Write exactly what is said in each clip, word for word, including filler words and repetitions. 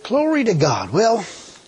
Glory to God. Well,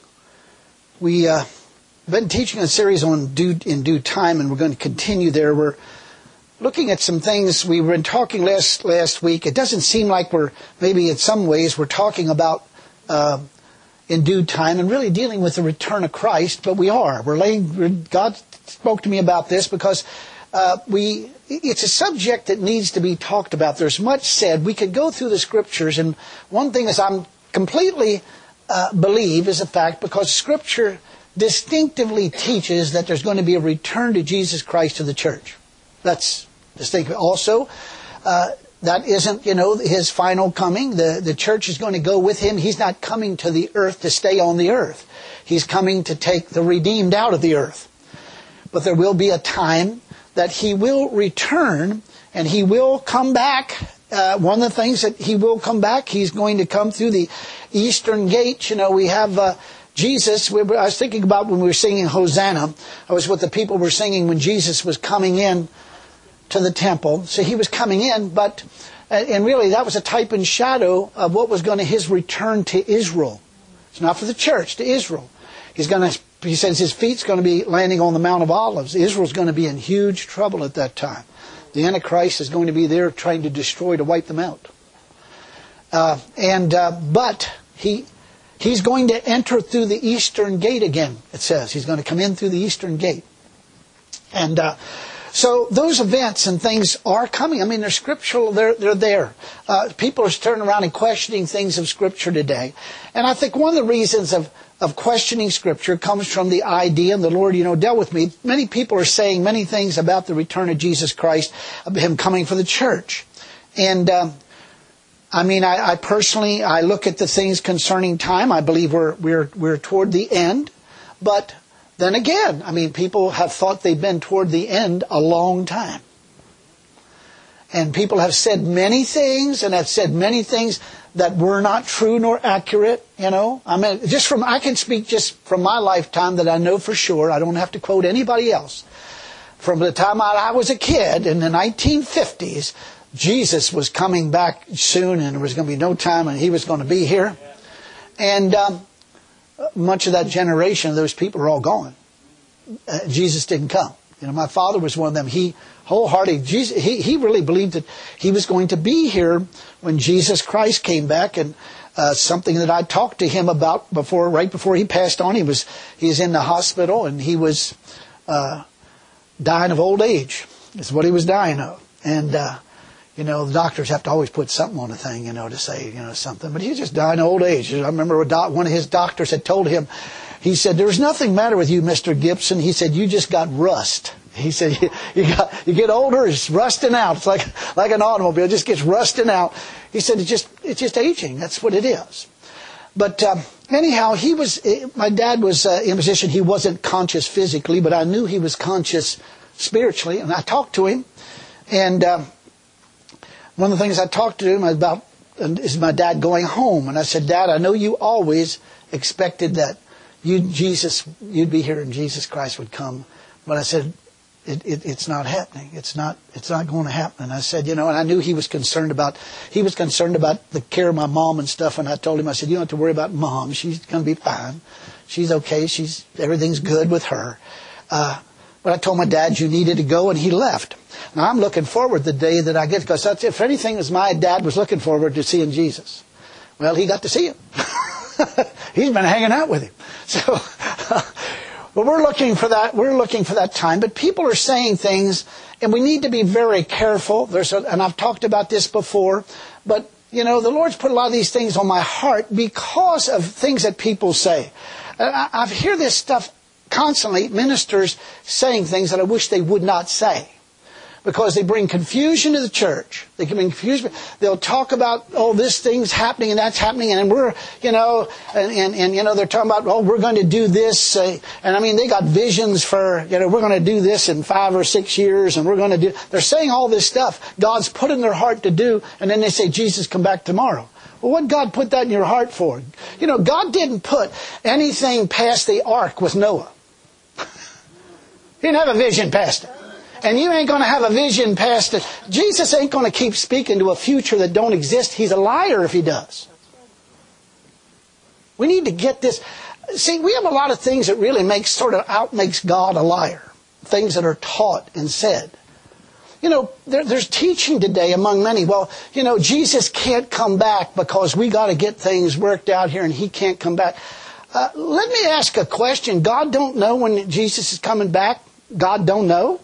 we uh, been teaching a series on due, in due time, and we're going to continue there. We're looking at some things we were talking last last week. It doesn't seem like we're, maybe in some ways, we're talking about uh, in due time and really dealing with the return of Christ, but we are. We're laying. God spoke to me about this because uh, we. It's a subject that needs to be talked about. There's much said. We could go through the Scriptures, and one thing is I'm completely uh, believe is a fact because Scripture distinctively teaches that there's going to be a return to Jesus Christ to the church. That's distinctive. Also, uh, that isn't, you know, His final coming. The, the church is going to go with Him. He's not coming to the earth to stay on the earth. He's coming to take the redeemed out of the earth. But there will be a time that He will return and He will come back. Uh, one of the things that He will come back, He's going to come through the eastern gate. You know, we have uh, Jesus. We were, I was thinking about when we were singing Hosanna. I was what the people were singing when Jesus was coming in to the temple. So He was coming in, but uh, and really that was a type and shadow of what was going to His return to Israel. It's not for the church, to Israel. He's going to. He says His feet's going to be landing on the Mount of Olives. Israel's going to be in huge trouble at that time. The Antichrist is going to be there trying to destroy, to wipe them out. Uh, and uh, but he he's going to enter through the eastern gate again. It says He's going to come in through the eastern gate. And uh, so those events and things are coming. I mean, they're scriptural. They're they're there. Uh, people are turning around and questioning things of Scripture today. And I think one of the reasons of of questioning Scripture comes from the idea, and the Lord, you know, dealt with me. Many people are saying many things about the return of Jesus Christ, of Him coming for the church. And, um, I mean, I, I personally, I look at the things concerning time. I believe we're, we're, we're toward the end. But then again, I mean, people have thought they've been toward the end a long time. And people have said many things and have said many things that were not true nor accurate, you know. I mean, just from, I can speak just from my lifetime that I know for sure. I don't have to quote anybody else. From the time I was a kid in the nineteen fifties, Jesus was coming back soon and there was going to be no time and He was going to be here. And um, much of that generation, those people are all gone. Uh, Jesus didn't come. You know, my father was one of them. He wholeheartedly, Jesus, he, he really believed that He was going to be here when Jesus Christ came back. And uh, something that I talked to him about before, right before he passed on, he was he was in the hospital and he was uh, dying of old age. Is what he was dying of. And uh, you know, the doctors have to always put something on the thing, you know, to say, you know, something. But he was just dying of old age. I remember one of his doctors had told him. He said, "There's nothing matter with you, Mister Gibson." He said, "You just got rust." He said, you, you, got, you get older, it's rusting out. It's like like an automobile, it just gets rusting out. He said, it's just it's just aging. That's what it is. But um, anyhow, he was. My dad was uh, in a position he wasn't conscious physically, but I knew he was conscious spiritually. And I talked to him. And um, one of the things I talked to him about is my dad going home. And I said, "Dad, I know you always expected that you Jesus, you'd be here and Jesus Christ would come." But I said, It, it, it's not happening. It's not. It's not going to happen. And I said, you know, and I knew he was concerned about. He was concerned about the care of my mom and stuff. And I told him, I said, you don't have to worry about Mom. She's going to be fine. She's okay. She's everything's good with her. Uh, but I told my dad you needed to go, and he left. Now I'm looking forward the day that I get, because that's, if anything, is my dad was looking forward to seeing Jesus. Well, he got to see Him. He's been hanging out with Him. So. But we're looking for that. We're looking for that time. But people are saying things, and we need to be very careful. There's, a, and I've talked about this before. But you know, the Lord's put a lot of these things on my heart because of things that people say. I, I hear this stuff constantly. Ministers saying things that I wish they would not say, because they bring confusion to the church. They can bring confusion. They'll talk about, oh, this thing's happening and that's happening, and we're, you know, and, and, and you know, they're talking about, oh, we're going to do this. Uh, and I mean, they got visions for, you know, we're going to do this in five or six years, and we're going to do, they're saying all this stuff God's put in their heart to do, and then they say, Jesus, come back tomorrow. Well, what did God put that in your heart for? You know, God didn't put anything past the ark with Noah. He didn't have a vision past it. And you ain't going to have a vision past it. Jesus ain't going to keep speaking to a future that don't exist. He's a liar if He does. We need to get this. See, we have a lot of things that really makes sort of out makes God a liar. Things that are taught and said. You know, there, there's teaching today among many. Well, you know, Jesus can't come back because we got to get things worked out here and He can't come back. Uh, let me ask a question. God don't know when Jesus is coming back? God don't know?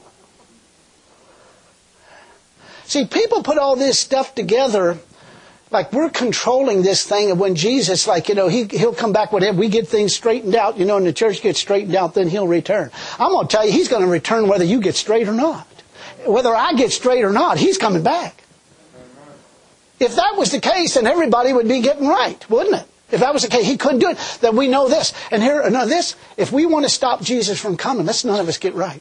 See, people put all this stuff together like we're controlling this thing of when Jesus, like, you know, he, He'll come back whenever we get things straightened out, you know, and the church gets straightened out, then He'll return. I'm going to tell you, He's going to return whether you get straight or not. Whether I get straight or not, He's coming back. If that was the case, then everybody would be getting right, wouldn't it? If that was the case, He couldn't do it. Then we know this. And here, know this, if we want to stop Jesus from coming, let's none of us get right.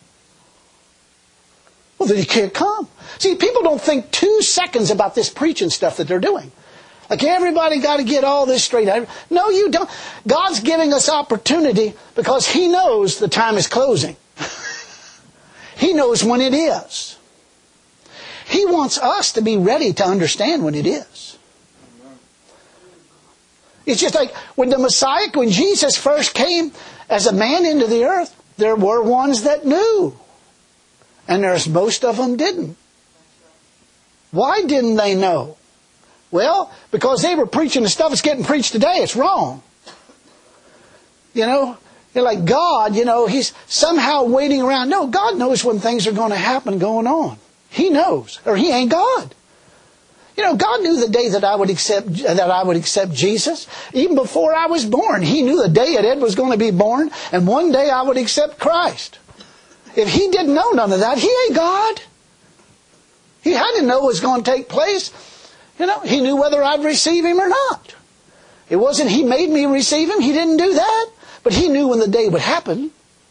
Well, then He can't come. See, people don't think two seconds about this preaching stuff that they're doing. Like everybody got to get all this straight out. No, you don't. God's giving us opportunity because He knows the time is closing. He knows when it is. He wants us to be ready to understand when it is. It's just like when the Messiah, when Jesus first came as a man into the earth, there were ones that knew. And there's most of them didn't. Why didn't they know? Well, because they were preaching the stuff that's getting preached today. It's wrong. You know, you're like God, you know, He's somehow waiting around. No, God knows when things are going to happen going on. He knows, or He ain't God. You know, God knew the day that I would accept that I would accept Jesus. Even before I was born, He knew the day that Ed was going to be born, and one day I would accept Christ. If He didn't know none of that, He ain't God. He had to know what was going to take place. You know, He knew whether I'd receive Him or not. It wasn't He made me receive Him. He didn't do that. But He knew when the day would happen.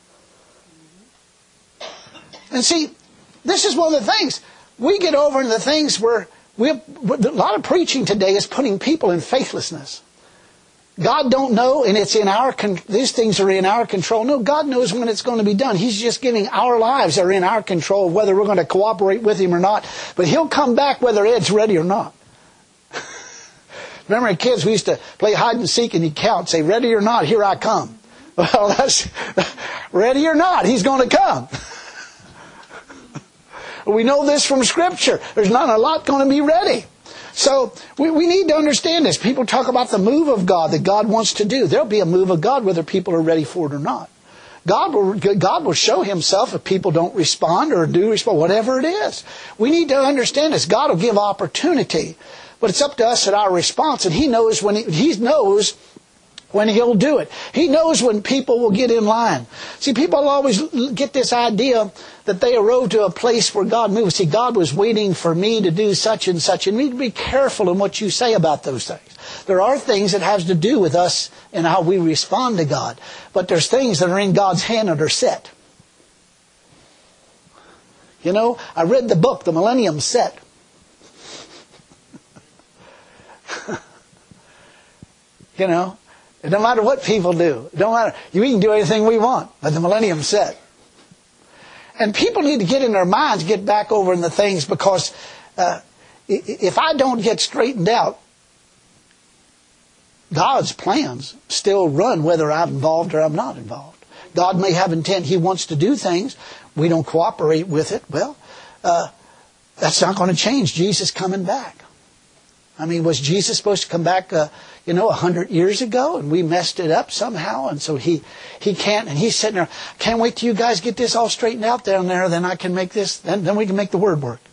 And see, this is one of the things. We get over into the things where we have, a lot of preaching today is putting people in faithlessness. God don't know, and it's in our, these things are in our control. No, God knows when it's going to be done. He's just giving our lives are in our control, whether we're going to cooperate with Him or not. But He'll come back whether Ed's ready or not. Remember, as kids, we used to play hide and seek, and He'd count, say, ready or not, here I come. Well, that's, ready or not, He's going to come. We know this from Scripture. There's not a lot going to be ready. So we, we need to understand this. People talk about the move of God that God wants to do. There'll be a move of God whether people are ready for it or not. God will, God will show Himself if people don't respond or do respond, whatever it is. We need to understand this. God will give opportunity, but it's up to us at our response. And He knows when He, he knows when He'll do it. He knows when people will get in line. See, people always get this idea that they arrive to a place where God moves. See, God was waiting for me to do such and such. And you need to be careful in what you say about those things. There are things that have to do with us and how we respond to God. But there's things that are in God's hand that are set. You know, I read the book, The Millennium Set. You know, it don't matter what people do. It don't matter. We can do anything we want. But the millennium's set. And people need to get in their minds, get back over in the things, because uh, if I don't get straightened out, God's plans still run whether I'm involved or I'm not involved. God may have intent. He wants to do things. We don't cooperate with it. Well, uh, that's not going to change Jesus coming back. I mean, was Jesus supposed to come back, uh, you know, a hundred years ago, and we messed it up somehow, and so he he can't, and he's sitting there, can't wait till you guys get this all straightened out down there, then I can make this, then, then we can make the Word work.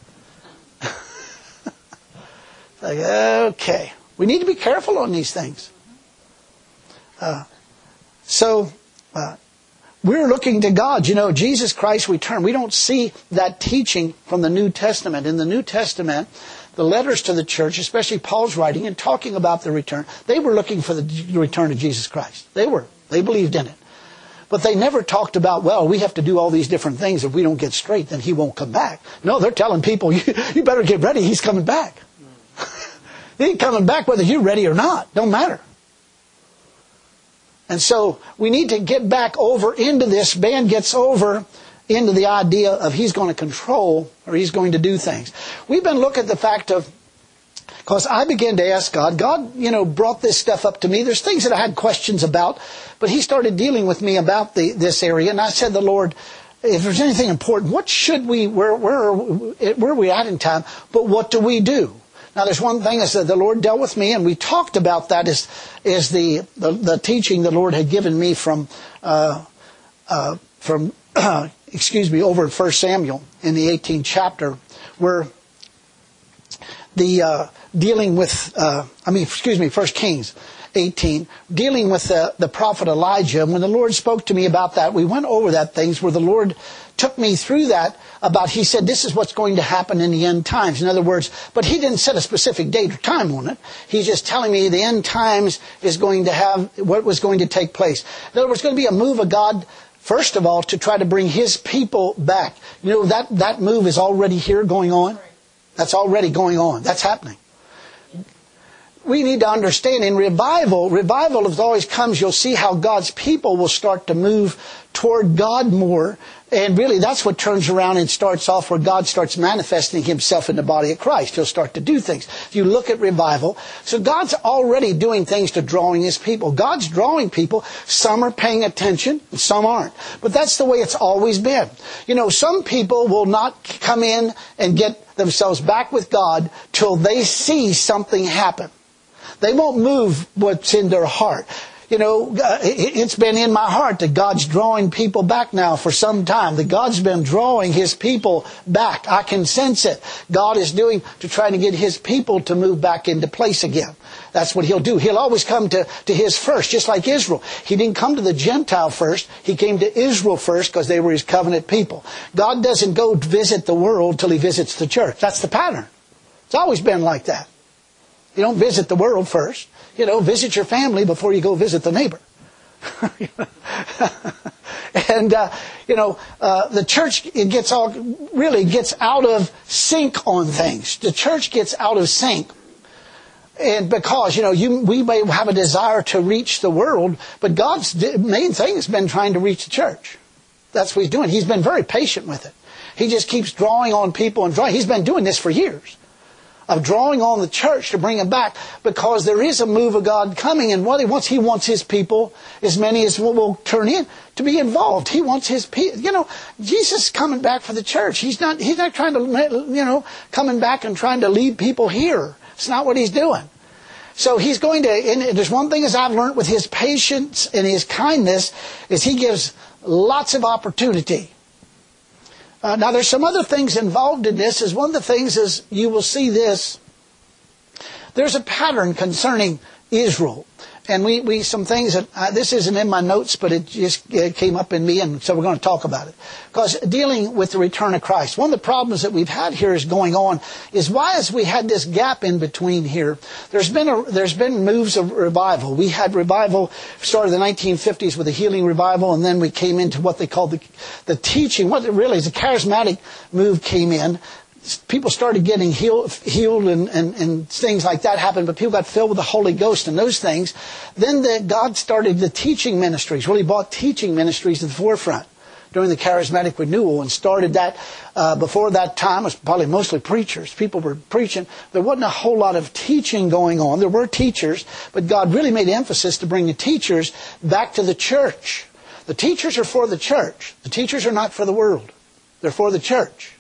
Like, okay, we need to be careful on these things. Uh, so, uh, we're looking to God. You know, Jesus Christ returned. We don't see that teaching from the New Testament. In the New Testament, the letters to the church, especially Paul's writing and talking about the return, they were looking for the return of Jesus Christ. They were. They believed in it. But they never talked about, well, we have to do all these different things. If we don't get straight, then He won't come back. No, they're telling people, you, you better get ready. He's coming back. He ain't coming back whether you're ready or not. Don't matter. And so we need to get back over into this. Man gets over into the idea of he's going to control or he's going to do things. We've been looking at the fact of, Because I began to ask God, God, you know, brought this stuff up to me. There's things that I had questions about, but He started dealing with me about the, this area. And I said, the Lord, if there's anything important, what should we, where, where, where are we at in time, but what do we do? Now, there's one thing is that the Lord dealt with me, and we talked about that is, is the, the, the teaching the Lord had given me from, uh, uh, from, uh, excuse me, over in First Samuel in the eighteenth chapter, where the, uh, dealing with, uh, I mean, excuse me, First Kings eighteen, dealing with the, the prophet Elijah. And when the Lord spoke to me about that, we went over that things where the Lord took me through that about, He said, this is what's going to happen in the end times. In other words, but He didn't set a specific date or time on it. He's just telling me the end times is going to have what was going to take place. In other words, it's going to be a move of God, first of all, to try to bring His people back. You know, that, that move is already here going on. That's already going on. That's happening. We need to understand in revival, revival as always comes, you'll see how God's people will start to move toward God more. And really that's what turns around and starts off where God starts manifesting Himself in the body of Christ. He'll start to do things. You look at revival. So God's already doing things to drawing His people. God's drawing people. Some are paying attention and some aren't. But that's the way it's always been. You know, some people will not come in and get themselves back with God till they see something happen. They won't move what's in their heart. You know, it's been in my heart that God's drawing people back now for some time. That God's been drawing His people back. I can sense it. God is doing to try to get His people to move back into place again. That's what He'll do. He'll always come to, to His first, just like Israel. He didn't come to the Gentile first. He came to Israel first because they were His covenant people. God doesn't go visit the world till He visits the church. That's the pattern. It's always been like that. You don't visit the world first. You know, visit your family before you go visit the neighbor. and, uh, you know, uh, the church it gets all, really gets out of sync on things. The church gets out of sync. And because, you know, you, we may have a desire to reach the world, but God's main thing has been trying to reach the church. That's what He's doing. He's been very patient with it. He just keeps drawing on people and drawing. He's been doing this for years. Of drawing on the church to bring them back, because there is a move of God coming, and what He wants, He wants His people, as many as will, will turn in, to be involved. He wants His people. You know, Jesus is coming back for the church. He's not. He's not trying to, you know, coming back and trying to lead people here. It's not what He's doing. So He's going to. And there's one thing as I've learned with His patience and His kindness is He gives lots of opportunity. Uh, now, there's some other things involved in this. Is one of the things is you will see this. There's a pattern concerning Israel. And we, we some things that, uh, this isn't in my notes, but it just it came up in me, and so we're going to talk about it. Because dealing with the return of Christ, one of the problems that we've had here is going on is why has we had this gap in between here? There's been a, there's been moves of revival. We had revival started in the nineteen fifties with the healing revival, and then we came into what they called the, the teaching. What it really is, a charismatic move came in. People started getting healed, healed and, and, and things like that happened, but people got filled with the Holy Ghost and those things. Then the, God started the teaching ministries, really brought teaching ministries to the forefront during the charismatic renewal and started that. Uh, before that time, it was probably mostly preachers. People were preaching. There wasn't a whole lot of teaching going on. There were teachers, but God really made emphasis to bring the teachers back to the church. The teachers are for the church. The teachers are not for the world. They're for the church.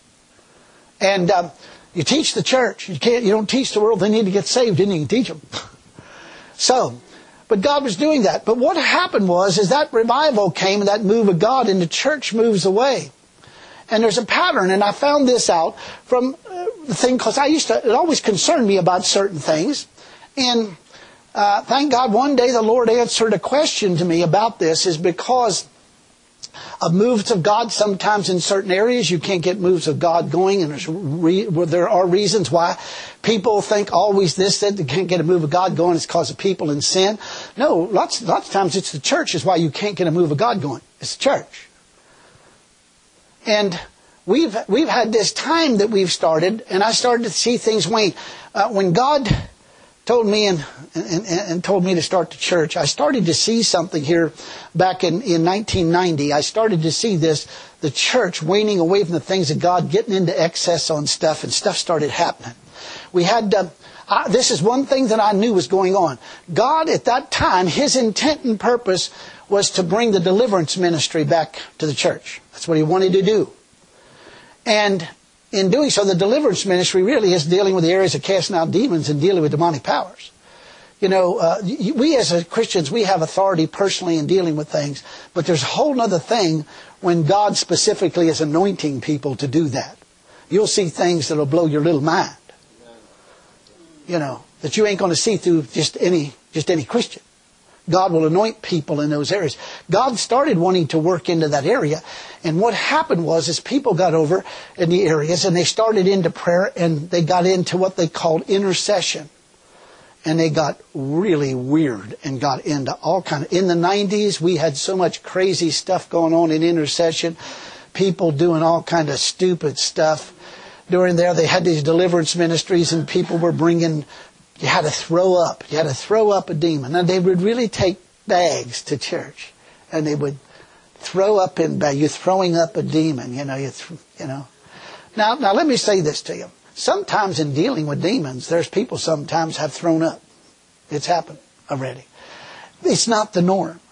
And um, you teach the church. You can't. You don't teach the world. They need to get saved. Then you can teach them. So, but God was doing that. But what happened was, is that revival came and that move of God, and the church moves away. And there's a pattern, and I found this out from uh, the thing because I used to. It always concerned me about certain things, and uh, thank God, one day the Lord answered a question to me about this. Is because of moves of God, sometimes in certain areas you can't get moves of God going, and there's re- well, there are reasons why people think always this, that they can't get a move of God going. It's because of people in sin. No, lots, lots of times it's the church is why you can't get a move of God going. It's the church. And we've we've had this time that we've started, and I started to see things wane. Uh, when God told me and, and, and told me to start the church, I started to see something here back in, in nineteen ninety. I started to see this, the church waning away from the things of God, getting into excess on stuff, and stuff started happening. We had, uh, I, this is one thing that I knew was going on. God, at that time, His intent and purpose was to bring the deliverance ministry back to the church. That's what He wanted to do. And in doing so, the deliverance ministry really is dealing with the areas of casting out demons and dealing with demonic powers. You know, uh, we as Christians, we have authority personally in dealing with things. But there's a whole other thing when God specifically is anointing people to do that. You'll see things that will blow your little mind. You know, that you ain't going to see through just any just any Christian. God will anoint people in those areas. God started wanting to work into that area. And what happened was is people got over in the areas and they started into prayer and they got into what they called intercession. And they got really weird and got into all kind of... In the nineties, we had so much crazy stuff going on in intercession. People doing all kind of stupid stuff. During there, they had these deliverance ministries and people were bringing... You had to throw up. You had to throw up a demon. And they would really take bags to church. And they would throw up in bags. You're throwing up a demon, you know. You, th- you know. Now, now, let me say this to you. Sometimes in dealing with demons, there's people sometimes have thrown up. It's happened already. It's not the norm.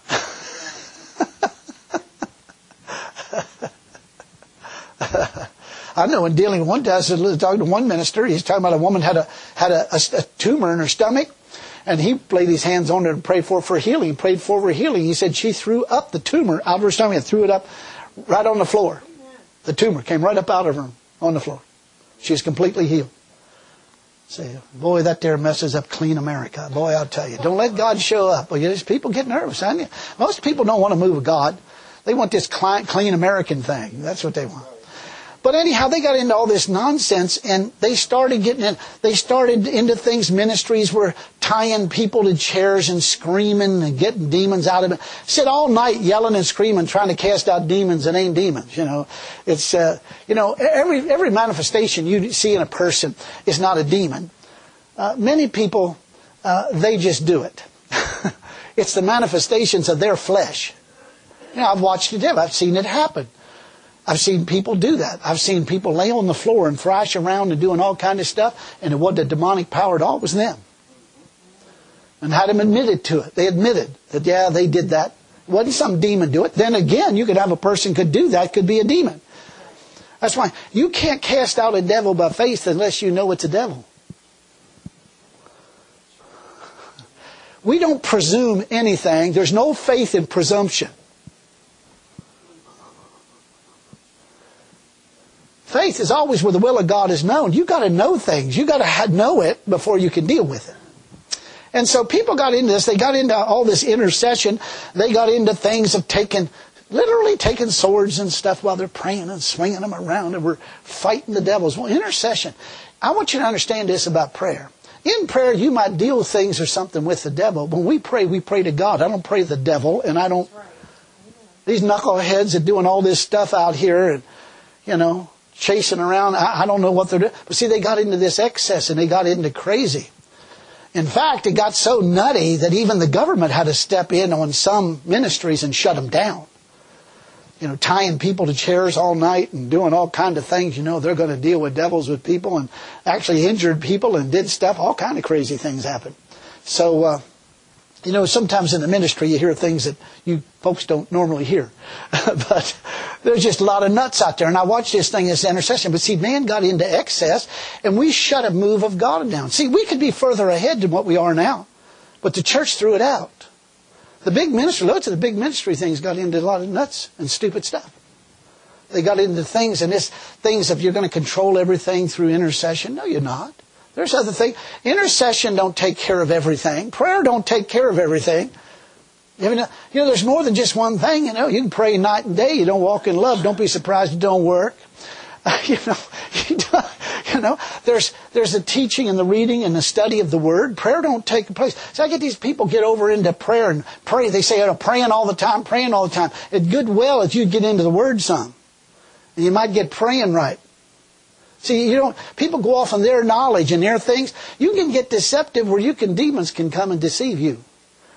I know in dealing with one time, I was talking to one minister, he's talking about a woman had a had a, a, a tumor in her stomach, and he laid his hands on her and prayed for her for healing, prayed for her healing. He said she threw up the tumor out of her stomach and threw it up right on the floor. The tumor came right up out of her on the floor. She was completely healed. Say, boy, that there messes up clean America. Boy, I'll tell you. Don't let God show up. Well, there's people get nervous. I mean, most people don't want to move with God. They want this clean American thing. That's what they want. But anyhow, they got into all this nonsense and they started getting in, they started into things, ministries were tying people to chairs and screaming and getting demons out of it. Sit all night yelling and screaming, trying to cast out demons that ain't demons, you know. It's, uh, you know, every, every manifestation you see in a person is not a demon. Uh, many people, uh, they just do it. It's the manifestations of their flesh. You know, I've watched it, I've seen it happen. I've seen people do that. I've seen people lay on the floor and thrash around and doing all kind of stuff, and it wasn't a demonic power at all. It was them. And had them admitted to it. They admitted that, yeah, they did that. It wasn't some demon do it. Then again, you could have a person could do that. Could be a demon. That's why you can't cast out a devil by faith unless you know it's a devil. We don't presume anything. There's no faith in presumption. Faith is always where the will of God is known. You've got to know things. You've got to know it before you can deal with it. And so people got into this. They got into all this intercession. They got into things of taking, literally taking swords and stuff while they're praying and swinging them around. And we're fighting the devils. Well, intercession. I want you to understand this about prayer. In prayer, you might deal with things or something with the devil. When we pray, we pray to God. I don't pray to the devil. And I don't... These knuckleheads are doing all this stuff out here and, you know... chasing around. I don't know what they're doing. But see, they got into this excess and they got into crazy. In fact, it got so nutty that even the government had to step in on some ministries and shut them down. You know, tying people to chairs all night and doing all kinds of things. You know, they're going to deal with devils with people and actually injured people and did stuff. All kind of crazy things happened. So, uh, you know, sometimes in the ministry you hear things that you folks don't normally hear. But there's just a lot of nuts out there. And I watched this thing as intercession. But see, man got into excess and we shut a move of God down. See, we could be further ahead than what we are now. But the church threw it out. The big ministry, loads of the big ministry things got into a lot of nuts and stupid stuff. They got into things and this things if you're going to control everything through intercession. No, you're not. There's other things. Intercession don't take care of everything. Prayer don't take care of everything. You know, there's more than just one thing. You know, you can pray night and day. You don't walk in love. Don't be surprised it don't work. Uh, you know, you, don't, you know, there's there's the teaching and the reading and the study of the Word. Prayer don't take place. So I get these people get over into prayer and pray. They say, oh, praying all the time, praying all the time. It's good well as you get into the Word some, and you might get praying right. See, you don't, people go off on their knowledge and their things. You can get deceptive where you can, demons can come and deceive you.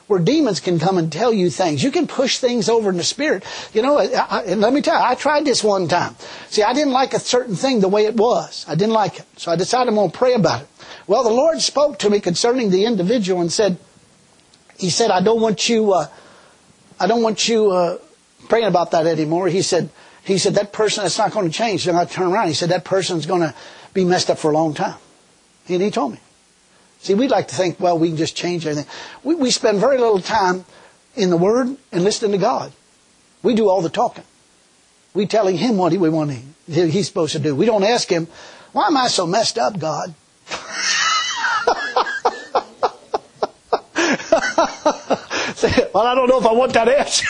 where demons can come and tell you things. You can push things over in the spirit. You know, I, I, and let me tell you, I tried this one time. See, I didn't like a certain thing the way it was. I didn't like it. So I decided I'm going to pray about it. Well, the Lord spoke to me concerning the individual and said, He said, I don't want you, uh, I don't want you uh, praying about that anymore. He said, He said, that person, that's not going to change. They're not going to turn around. He said, that person's going to be messed up for a long time. And he told me. See, we'd like to think, well, we can just change everything. We, we spend very little time in the Word and listening to God. We do all the talking. We telling Him what we want he, He's supposed to do. We don't ask Him, why am I so messed up, God? Well, I don't know if I want that answer.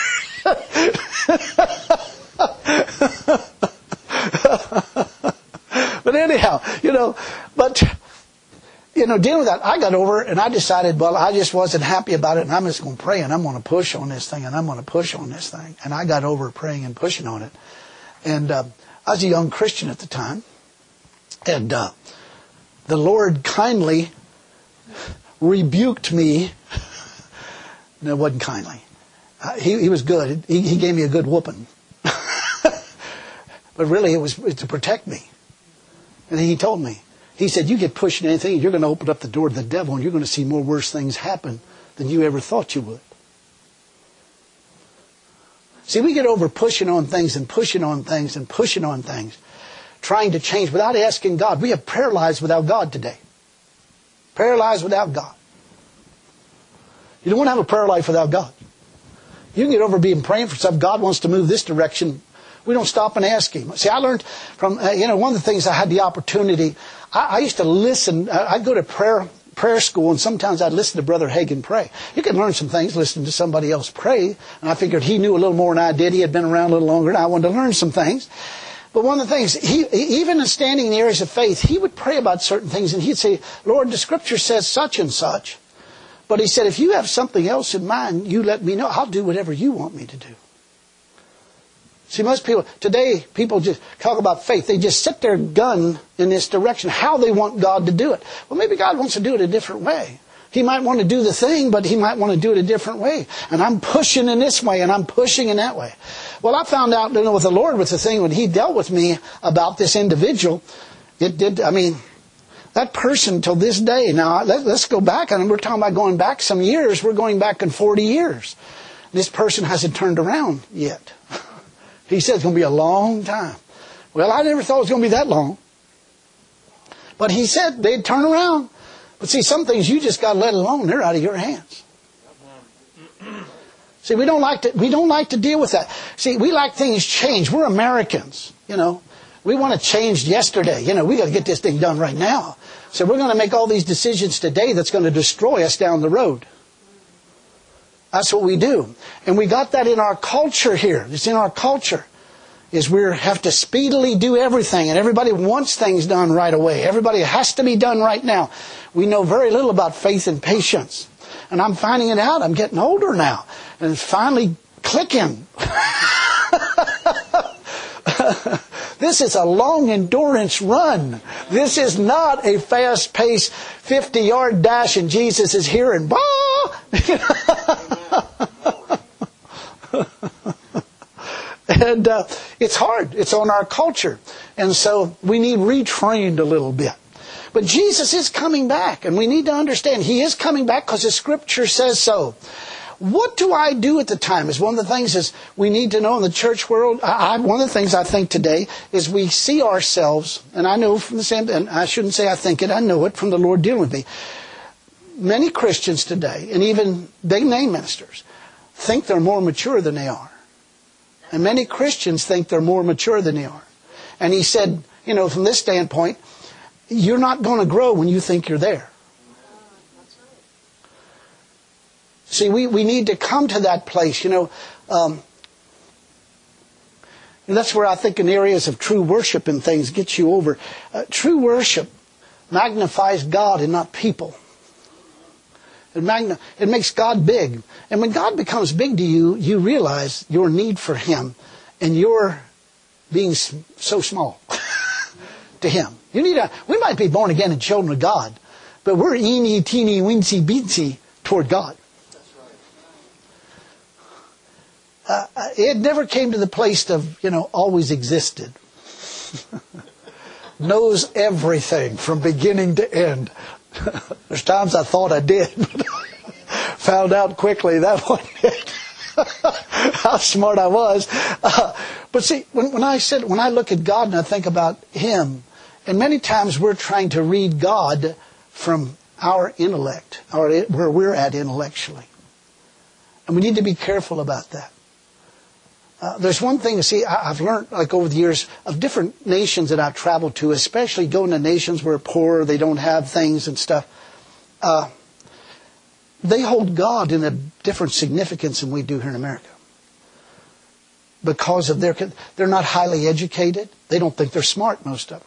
But anyhow, you know, but... You know, dealing with that, I got over it and I decided, well, I just wasn't happy about it and I'm just going to pray and I'm going to push on this thing and I'm going to push on this thing. And I got over praying and pushing on it. And uh, I was a young Christian at the time. And uh, the Lord kindly rebuked me. No, it wasn't kindly. Uh, he, he was good. He, he gave me a good whooping. But really, it was to protect me. And He told me. He said, you get pushing anything, you're going to open up the door to the devil and you're going to see more worse things happen than you ever thought you would. See, we get over pushing on things and pushing on things and pushing on things, trying to change without asking God. We have prayer lives without God today. Prayer lives without God. You don't want to have a prayer life without God. You can get over being praying for something. God wants to move this direction. We don't stop and ask Him. See, I learned from, uh, you know, one of the things I had the opportunity, I, I used to listen, I, I'd go to prayer prayer school and sometimes I'd listen to Brother Hagin pray. You can learn some things listening to somebody else pray. And I figured he knew a little more than I did. He had been around a little longer and I wanted to learn some things. But one of the things, he, even in standing in the areas of faith, he would pray about certain things and he'd say, Lord, the Scripture says such and such. But he said, if you have something else in mind, you let me know. I'll do whatever you want me to do. See, most people, today, people just talk about faith. They just sit their gun in this direction, how they want God to do it. Well, maybe God wants to do it a different way. He might want to do the thing, but He might want to do it a different way. And I'm pushing in this way, and I'm pushing in that way. Well, I found out, you know, with the Lord, with the thing, when He dealt with me about this individual, it did, I mean, that person till this day, now, let, let's go back, and we're talking about going back some years. We're going back in forty years. This person hasn't turned around yet. He said it's going to be a long time. Well, I never thought it was going to be that long. But he said they'd turn around. But see, some things you just got to let alone. They're out of your hands. See, we don't like to we don't like to deal with that. See, we like things changed. We're Americans, you know. We want to change yesterday. You know, we got to get this thing done right now. So we're going to make all these decisions today that's going to destroy us down the road. That's what we do. And we got that in our culture here. It's in our culture. Is we have to speedily do everything. And everybody wants things done right away. Everybody has to be done right now. We know very little about faith and patience. And I'm finding it out. I'm getting older now. And it's finally clicking. This is a long endurance run. This is not a fast-paced fifty-yard dash and Jesus is here and bah! And uh, it's hard. It's on our culture. And so we need retrained a little bit. But Jesus is coming back. And we need to understand He is coming back because the Scripture says so. What do I do at the time is one of the things is we need to know in the church world. I, I, one of the things I think today is we see ourselves, and I know from the same, and I shouldn't say I think it, I know it from the Lord dealing with me. Many Christians today, and even big name ministers, think they're more mature than they are. And many Christians think they're more mature than they are. And He said, you know, from this standpoint, you're not going to grow when you think you're there. See, we, we need to come to that place, you know. Um, and that's where I think in areas of true worship and things gets you over. Uh, true worship magnifies God and not people. It, magna- it makes God big. And when God becomes big to you, you realize your need for Him and your being so small to Him. You need a, we might be born again and children of God, but we're eeny, teeny, weensy, beensy toward God. uh, it never came to the place of, you know, always existed. Knows everything from beginning to end. There's times I thought I did. Found out quickly that wasn't it. How smart I was. Uh, but see, when, when I said, when I look at God and I think about Him, and many times we're trying to read God from our intellect, or where we're at intellectually. And we need to be careful about that. Uh, there's one thing, see, I, I've learned, like over the years, of different nations that I've traveled to, especially going to nations where poor, they don't have things and stuff. Uh, they hold God in a different significance than we do here in America. Because of their, they're not highly educated. They don't think they're smart, most of them.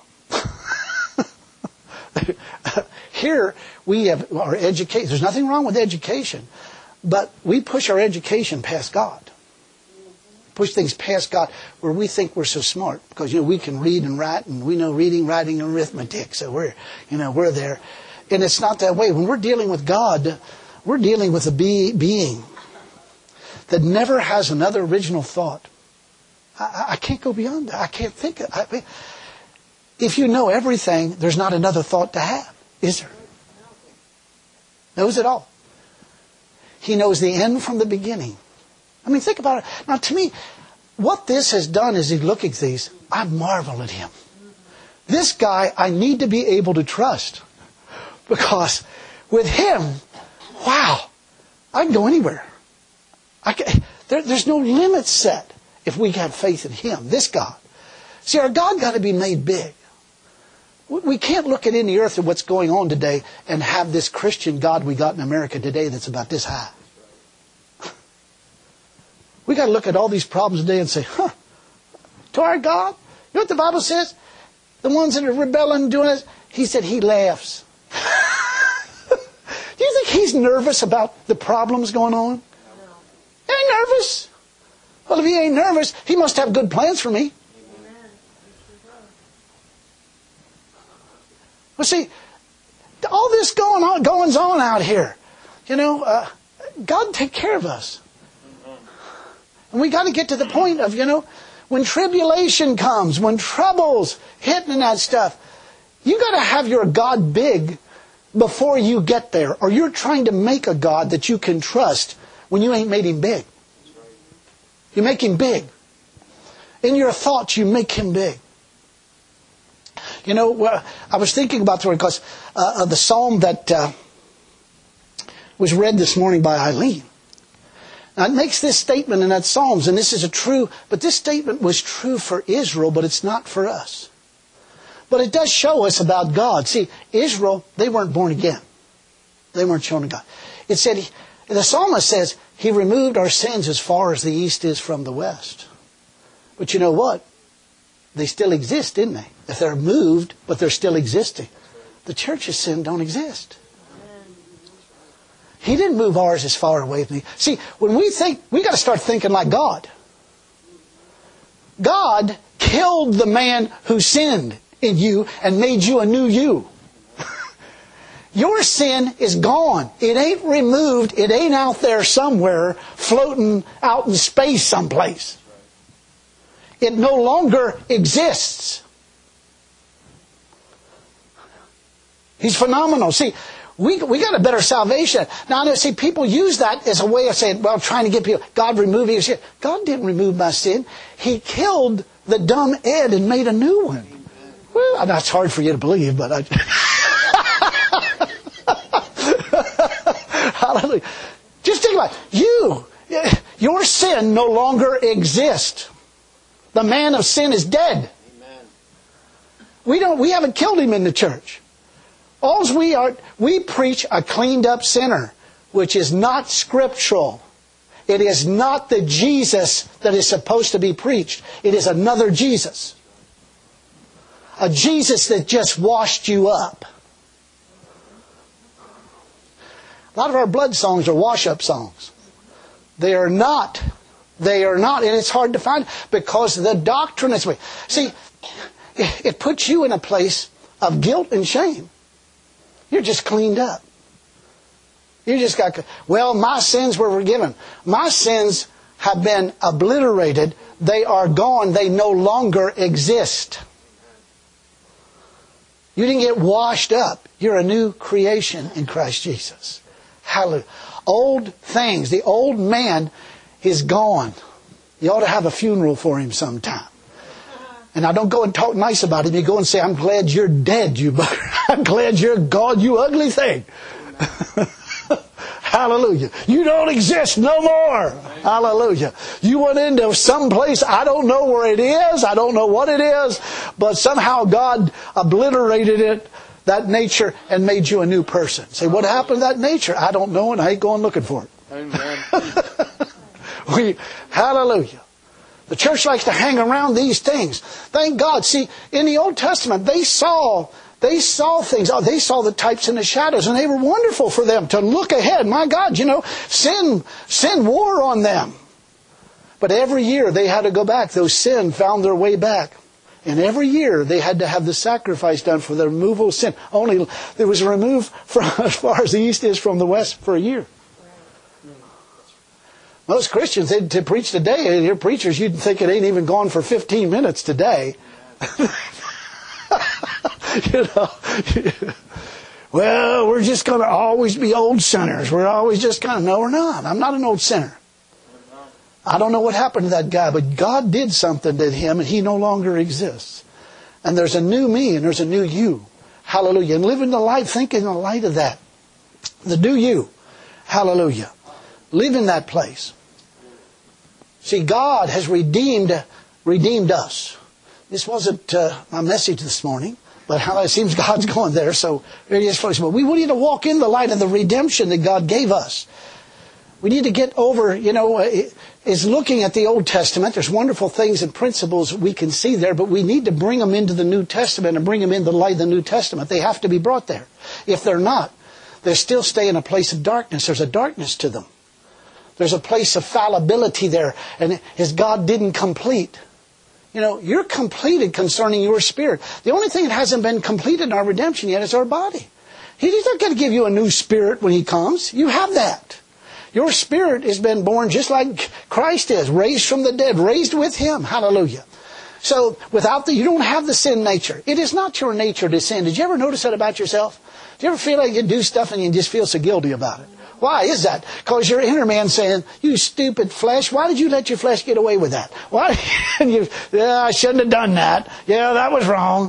Here, we have our education. There's nothing wrong with education. But we push our education past God. Push things past God where we think we're so smart. Because, you know, we can read and write, and we know reading, writing, and arithmetic. So we're, you know, we're there. And it's not that way. When we're dealing with God, we're dealing with a be- being that never has another original thought. I, I can't go beyond that. I can't think of I mean, if you know everything, there's not another thought to have, is there? Knows it all. He knows the end from the beginning. I mean, think about it. Now, to me, what this has done is he look at these, I marvel at him. This guy I need to be able to trust. Because with him, wow, I can go anywhere. I can, there, there's no limit set if we have faith in him, this God. See, our God got to be made big. We can't look at any earth and what's going on today and have this Christian God we got in America today that's about this high. We got to look at all these problems today and say, huh, to our God, you know what the Bible says? The ones that are rebelling and doing this, he said he laughs. Do you think he's nervous about the problems going on? He ain't nervous. Well, if he ain't nervous, he must have good plans for me. Well, see, all this going on, goings on out here, you know, uh, God take care of us. And we got to get to the point of, you know, when tribulation comes, when troubles hit and that stuff, you got to have your God big before you get there. Or you're trying to make a God that you can trust when you ain't made him big. You make him big. In your thoughts, you make him big. You know, I was thinking about the because uh, of the psalm that uh, was read this morning by Eileen. Now, it makes this statement in that Psalms, and this is a true, but this statement was true for Israel, but it's not for us. But it does show us about God. See, Israel, they weren't born again. They weren't children of God. It said, the psalmist says, he removed our sins as far as the east is from the west. But you know what? They still exist, didn't they? If they're moved, but they're still existing. The church's sin don't exist. He didn't move ours as far away from me. See, when we think, we got to start thinking like God. God killed the man who sinned in you and made you a new you. Your sin is gone. It ain't removed. It ain't out there somewhere floating out in space someplace. It no longer exists. He's phenomenal. See, we we got a better salvation. Now, I see people use that as a way of saying, well, trying to get people, God remove your sin. God didn't remove my sin. He killed the dumb Ed and made a new one. Well, that's hard for you to believe, but I... Hallelujah. Just think about it. You, your sin no longer exists. The man of sin is dead. Amen. We don't. We haven't killed him in the church. All we are, we preach a cleaned up sinner, which is not scriptural. It is not the Jesus that is supposed to be preached. It is another Jesus. A Jesus that just washed you up. A lot of our blood songs are wash-up songs. They are not. They are not. And it's hard to find because the doctrine is weak. See, it puts you in a place of guilt and shame. You're just cleaned up. You just got, well, my sins were forgiven. My sins have been obliterated. They are gone. They no longer exist. You didn't get washed up. You're a new creation in Christ Jesus. Hallelujah. Old things, the old man is gone. You ought to have a funeral for him sometime. And I don't go and talk nice about him. You go and say, I'm glad you're dead, you bugger. I'm glad you're gone, you ugly thing. Hallelujah. You don't exist no more. Hallelujah. You went into some place, I don't know where it is, I don't know what it is, but somehow God obliterated it, that nature, and made you a new person. Say, what happened to that nature? I don't know, and I ain't going looking for it. Amen. we, hallelujah. The church likes to hang around these things. Thank God. See, in the Old Testament, they saw They saw things. Oh, they saw the types and the shadows, and they were wonderful for them to look ahead. My God, you know, sin, sin wore on them. But every year they had to go back. Those sin found their way back. And every year they had to have the sacrifice done for the removal of sin. Only there was removed from as far as the east is from the west for a year. Most Christians, they, to preach today, your preachers, you'd think it ain't even gone for fifteen minutes today. You know, well, we're just going to always be old sinners. We're always just going to, no, we're not. I'm not an old sinner. I don't know what happened to that guy, but God did something to him, and he no longer exists. And there's a new me, and there's a new you. Hallelujah. And living the life, thinking in the light of that. The new you. Hallelujah. Live in that place. See, God has redeemed, redeemed us. This wasn't uh, my message this morning. But how it seems God's going there, so various places. But we need to walk in the light of the redemption that God gave us. We need to get over, you know, is looking at the Old Testament. There's wonderful things and principles we can see there, but we need to bring them into the New Testament and bring them into the light of the New Testament. They have to be brought there. If they're not, they still stay in a place of darkness. There's a darkness to them. There's a place of fallibility there, and his God didn't complete. You know, you're completed concerning your spirit. The only thing that hasn't been completed in our redemption yet is our body. He's not going to give you a new spirit when He comes. You have that. Your spirit has been born just like Christ is, raised from the dead, raised with Him. Hallelujah. So, without the, you don't have the sin nature. It is not your nature to sin. Did you ever notice that about yourself? Do you ever feel like you do stuff and you just feel so guilty about it? Why is that? Because your inner man saying, you stupid flesh, why did you let your flesh get away with that? Why? And you, yeah, I shouldn't have done that. Yeah, that was wrong.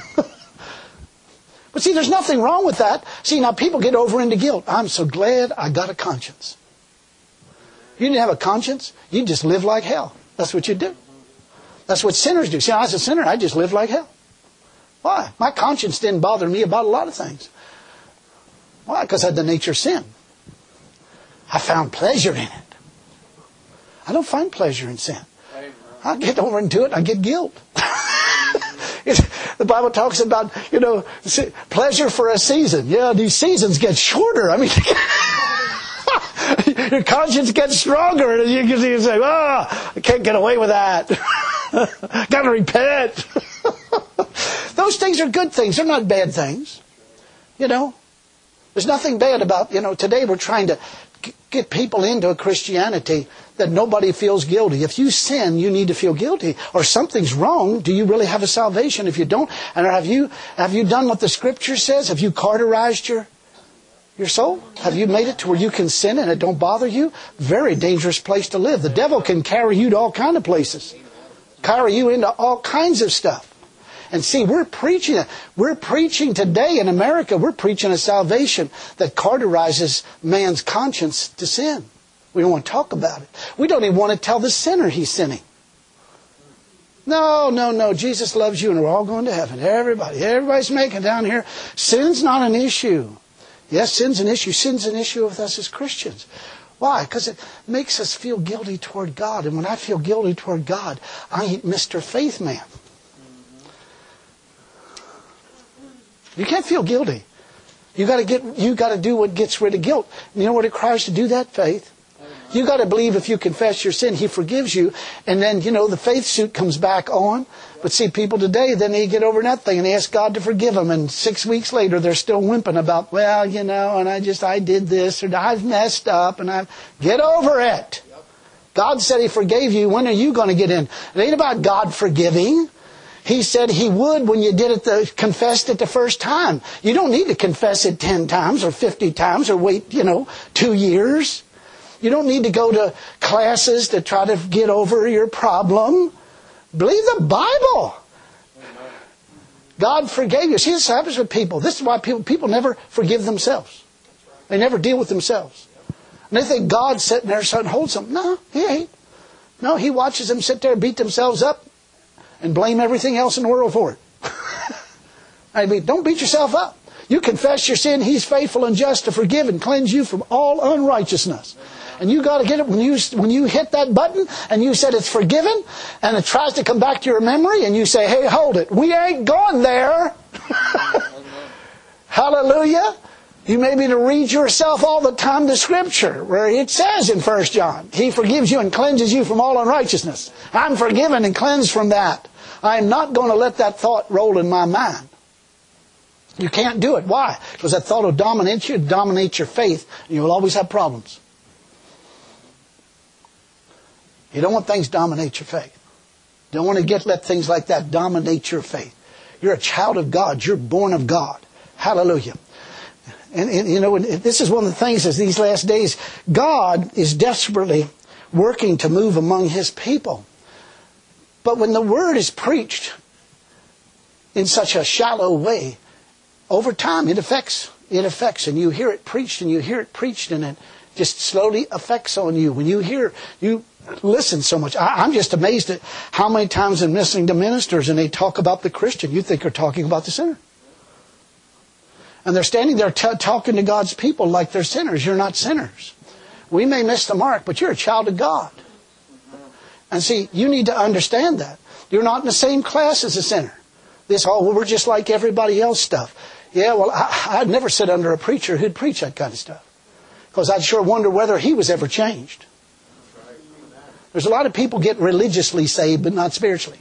But see, there's nothing wrong with that. See, now people get over into guilt. I'm so glad I got a conscience. You didn't have a conscience, you just live like hell. That's what you do. That's what sinners do. See, I was a sinner, I just lived like hell. Why? My conscience didn't bother me about a lot of things. Why? Because I had the nature of sin. I found pleasure in it. I don't find pleasure in sin. I get over into it, I get guilt. The Bible talks about, you know, pleasure for a season. Yeah, these seasons get shorter. I mean, your conscience gets stronger. And you can say, oh, I can't get away with that. Got to repent. Those things are good things. They're not bad things. You know, there's nothing bad about, you know, today we're trying to get people into a Christianity that nobody feels guilty. If you sin, you need to feel guilty. Or something's wrong. Do you really have a salvation? If you don't, and have you have you done what the Scripture says? Have you cauterized your your soul? Have you made it to where you can sin and it don't bother you? Very dangerous place to live. The devil can carry you to all kinds of places. Carry you into all kinds of stuff. And see, we're preaching, we're preaching today in America, we're preaching a salvation that cauterizes man's conscience to sin. We don't want to talk about it. We don't even want to tell the sinner he's sinning. No, no, no. Jesus loves you and we're all going to heaven. Everybody, everybody's making it down here. Sin's not an issue. Yes, sin's an issue. Sin's an issue with us as Christians. Why? Because it makes us feel guilty toward God. And when I feel guilty toward God, I ain't Mister Faith Man. You can't feel guilty. You got to get. You got to do what gets rid of guilt. You know what it requires to do that? Faith. You got to believe if you confess your sin, He forgives you, and then you know the faith suit comes back on. But see, people today, then they get over that thing and they ask God to forgive them, and six weeks later they're still whimpering about, well, you know, and I just I did this or I've messed up, and I've get over it. God said He forgave you. When are you going to get in? It ain't about God forgiving. He said He would when you did it, the, confessed it the first time. You don't need to confess it ten times or fifty times or wait, you know, two years. You don't need to go to classes to try to get over your problem. Believe the Bible. God forgave you. See, this happens with people. This is why people, people never forgive themselves. They never deal with themselves. And they think God's sitting there trying to hold something. No, He ain't. No, He watches them sit there, beat themselves up, and blame everything else in the world for it. I mean, don't beat yourself up. You confess your sin, He's faithful and just to forgive and cleanse you from all unrighteousness. And you got to get it when you when you hit that button and you said it's forgiven, and it tries to come back to your memory, and you say, "Hey, hold it. We ain't going there." Hallelujah. You may be to read yourself all the time the Scripture where it says in First John, He forgives you and cleanses you from all unrighteousness. I'm forgiven and cleansed from that. I am not going to let that thought roll in my mind. You can't do it. Why? Because that thought will dominate you, dominate your faith, and you will always have problems. You don't want things to dominate your faith. You don't want to get let things like that dominate your faith. You're a child of God. You're born of God. Hallelujah. And, and you know, this is one of the things is these last days, God is desperately working to move among His people. But when the Word is preached in such a shallow way, over time it affects, it affects, and you hear it preached and you hear it preached and it just slowly affects on you. When you hear, you listen so much. I, I'm just amazed at how many times I'm listening to ministers and they talk about the Christian. You think they're talking about the sinner. And they're standing there t- talking to God's people like they're sinners. You're not sinners. We may miss the mark, but you're a child of God. And see, you need to understand that. You're not in the same class as a sinner. This, oh, well, we're just like everybody else stuff. Yeah, well, I, I'd never sit under a preacher who'd preach that kind of stuff. Because I'd sure wonder whether he was ever changed. There's a lot of people get religiously saved, but not spiritually.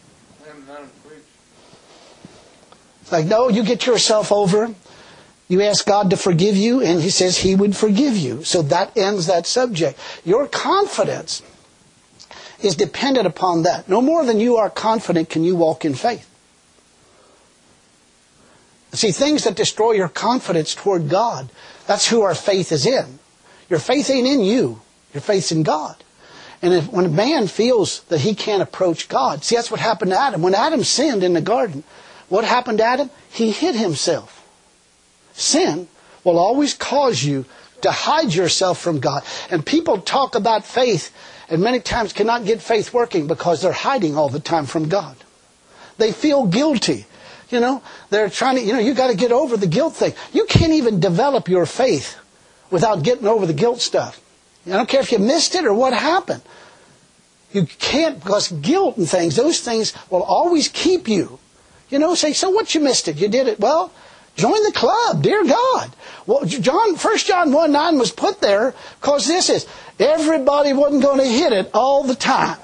It's like, no, you get yourself over. You ask God to forgive you, and He says He would forgive you. So that ends that subject. Your confidence is dependent upon that. No more than you are confident can you walk in faith. See, things that destroy your confidence toward God, that's who our faith is in. Your faith ain't in you. Your faith's in God. And if, when a man feels that he can't approach God, see, that's what happened to Adam. When Adam sinned in the garden, what happened to Adam? He hid himself. Sin will always cause you to hide yourself from God. And people talk about faith and many times cannot get faith working because they're hiding all the time from God. They feel guilty. You know, they're trying to, you know, you got to get over the guilt thing. You can't even develop your faith without getting over the guilt stuff. I don't care if you missed it or what happened. You can't, because guilt and things, those things will always keep you. You know, say, so what, you missed it? You did it. Well, join the club, dear God. Well, John, First John one nine was put there because this is, everybody wasn't going to hit it all the time.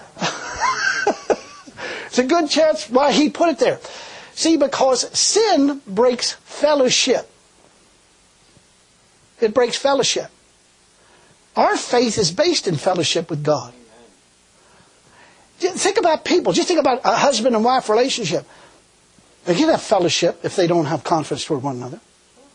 It's a good chance why he put it there. See, because sin breaks fellowship. It breaks fellowship. Our faith is based in fellowship with God. Think about people. Just think about a husband and wife relationship. They can't have fellowship if they don't have confidence toward one another.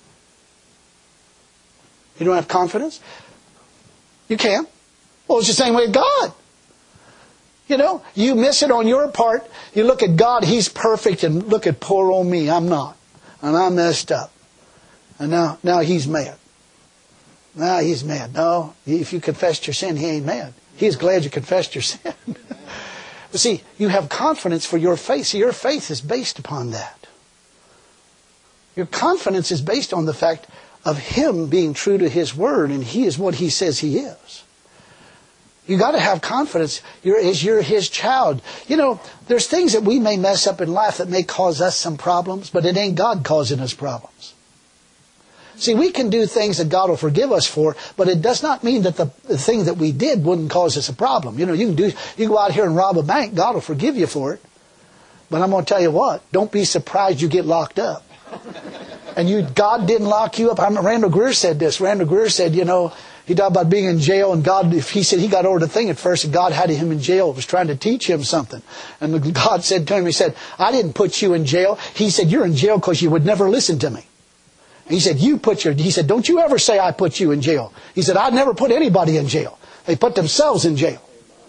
You don't have confidence? You can't. Well, it's the same way with God. You know, you miss it on your part. You look at God, He's perfect, and look at poor old me, I'm not. And I messed up. And now, now He's mad. Now He's mad. No, if you confessed your sin, He ain't mad. He's glad you confessed your sin. But see, you have confidence for your faith. See, your faith is based upon that. Your confidence is based on the fact of Him being true to His Word, and He is what He says He is. You got to have confidence you're, as you're His child. You know, there's things that we may mess up in life that may cause us some problems, but it ain't God causing us problems. See, we can do things that God will forgive us for, but it does not mean that the, the thing that we did wouldn't cause us a problem. You know, you can do, you can go out here and rob a bank, God will forgive you for it. But I'm going to tell you what, don't be surprised you get locked up. And you, God didn't lock you up. I'm, Randall Greer said this. Randall Greer said, you know, He talked about being in jail, and God, if he said he got over the thing at first, and God had him in jail, was trying to teach him something. And God said to him, he said, I didn't put you in jail. He said, you're in jail because you would never listen to me. He said, you put your, he said, don't you ever say I put you in jail. He said, I never put anybody in jail. They put themselves in jail.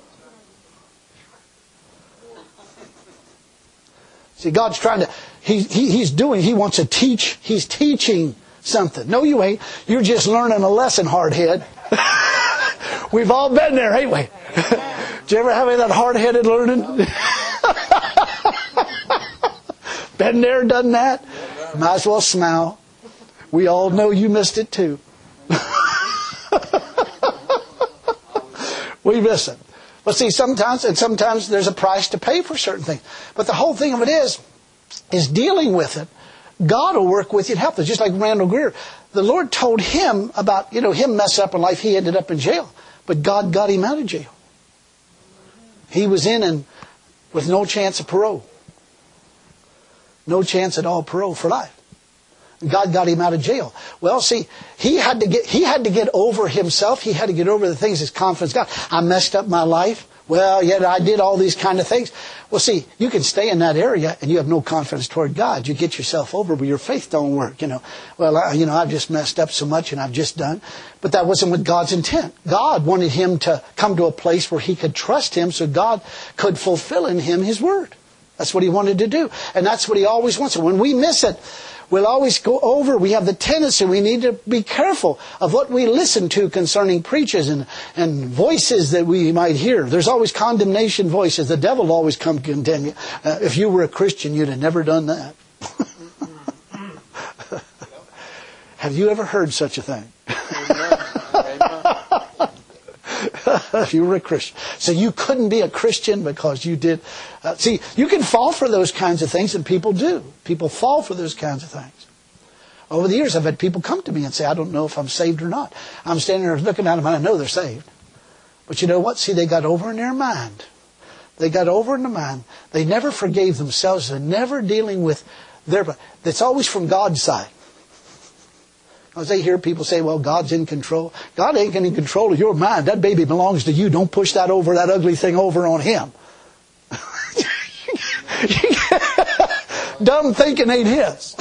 See, God's trying to, he, he, he's doing, he wants to teach, he's teaching something. No, you ain't. You're just learning a lesson, hardhead. We've all been there, ain't we? Did you ever have any of that hard-headed learning? Been there, done that? Might as well smile. We all know you missed it too. We miss it. But see, sometimes, and sometimes there's a price to pay for certain things. But the whole thing of it is, is dealing with it. God will work with you and help you. Just like Randall Greer. The Lord told him about, you know, him mess up in life. He ended up in jail. But God got him out of jail. He was in and with no chance of parole. No chance at all parole for life. God got him out of jail. Well, see, he had to get he had to get over himself. He had to get over the things his confidence got. I messed up my life. Well, yet I did all these kind of things. Well, see, you can stay in that area and you have no confidence toward God. You get yourself over, but your faith don't work. You know, well, I, you know, I've just messed up so much and I've just done. But that wasn't with God's intent. God wanted him to come to a place where he could trust him so God could fulfill in him his word. That's what he wanted to do. And that's what he always wants. And when we miss it, we'll always go over. We have the tendency, we need to be careful of what we listen to concerning preachers and, and voices that we might hear. There's always condemnation voices. The devil will always come condemn you. Uh, if you were a Christian, you'd have never done that. Have you ever heard such a thing? If you were a Christian. So you couldn't be a Christian because you did. Uh, see, you can fall for those kinds of things, and people do. People fall for those kinds of things. Over the years, I've had people come to me and say, I don't know if I'm saved or not. I'm standing there looking at them, and I know they're saved. But you know what? See, they got over in their mind. They got over in their mind. They never forgave themselves. They're never dealing with their... It's always from God's side. As they hear people say, well, God's in control. God ain't in control of your mind. That baby belongs to you. Don't push that over, that ugly thing over on him. Dumb thinking ain't his.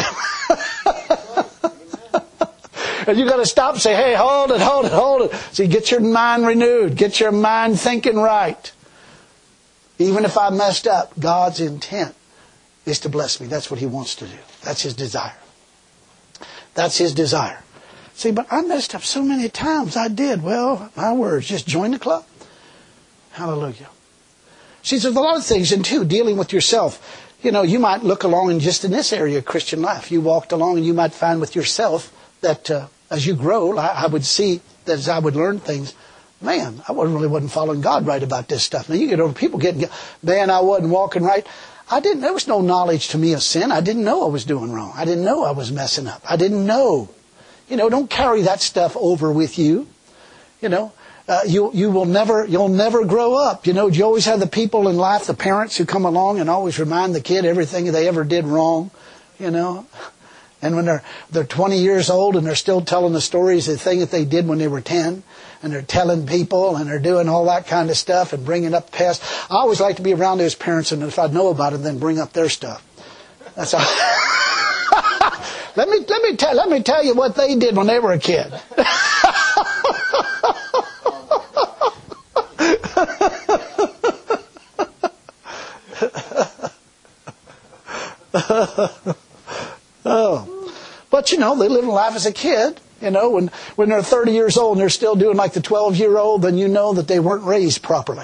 And you got to stop and say, hey, hold it, hold it, hold it. See, get your mind renewed. Get your mind thinking right. Even if I messed up, God's intent is to bless me. That's what he wants to do. That's his desire. That's his desire. See, but I messed up so many times. I did. Well, my words, just join the club. Hallelujah. See, there's a lot of things, and too, dealing with yourself. You know, you might look along in just in this area of Christian life. You walked along and you might find with yourself that uh, as you grow, I, I would see that as I would learn things, man, I wasn't, really wasn't following God right about this stuff. Now, you get over people getting, man, I wasn't walking right. I didn't, there was no knowledge to me of sin. I didn't know I was doing wrong. I didn't know I was messing up. I didn't know. You know, don't carry that stuff over with you. You know, uh, you, you will never, you'll never grow up. You know, you always have the people in life, the parents who come along and always remind the kid everything they ever did wrong, you know. And when they're, they're twenty years old and they're still telling the stories, the thing that they did when they were ten. And they're telling people and they're doing all that kind of stuff and bringing up the past. I always like to be around those parents, and if I know about it, then bring up their stuff. That's all. let me let me tell let me tell you what they did when they were a kid. Oh, but you know, they live in life as a kid. You know, when, when they're thirty years old and they're still doing like the twelve-year-old, then you know that they weren't raised properly.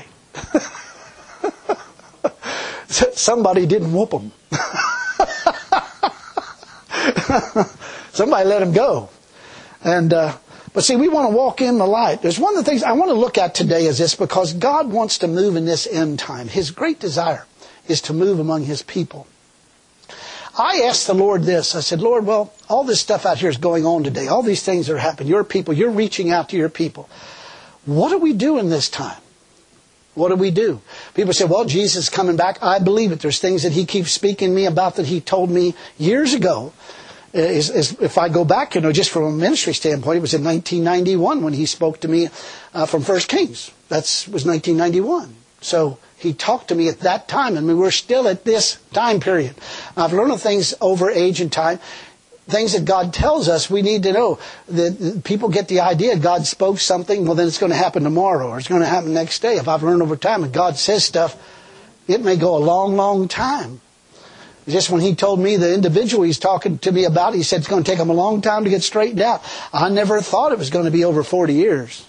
Somebody didn't whoop them. Somebody let them go. And uh, but see, we want to walk in the light. There's one of the things I want to look at today is this, because God wants to move in this end time. His great desire is to move among his people. I asked the Lord this. I said, Lord, well, all this stuff out here is going on today. All these things are happening. Your people, you're reaching out to your people. What do we do in this time? What do we do? People say, well, Jesus is coming back. I believe it. There's things that he keeps speaking to me about that he told me years ago. is, is if I go back, you know, just from a ministry standpoint, it was in nineteen ninety-one when he spoke to me uh, from First Kings. That was nineteen ninety-one. So he talked to me at that time, and we were still at this time period. I've learned things over age and time. Things that God tells us, we need to know. That people get the idea God spoke something, well then it's going to happen tomorrow, or it's going to happen next day. If I've learned over time, and God says stuff, it may go a long, long time. Just when he told me the individual he's talking to me about, he said it's going to take him a long time to get straightened out. I never thought it was going to be over forty years.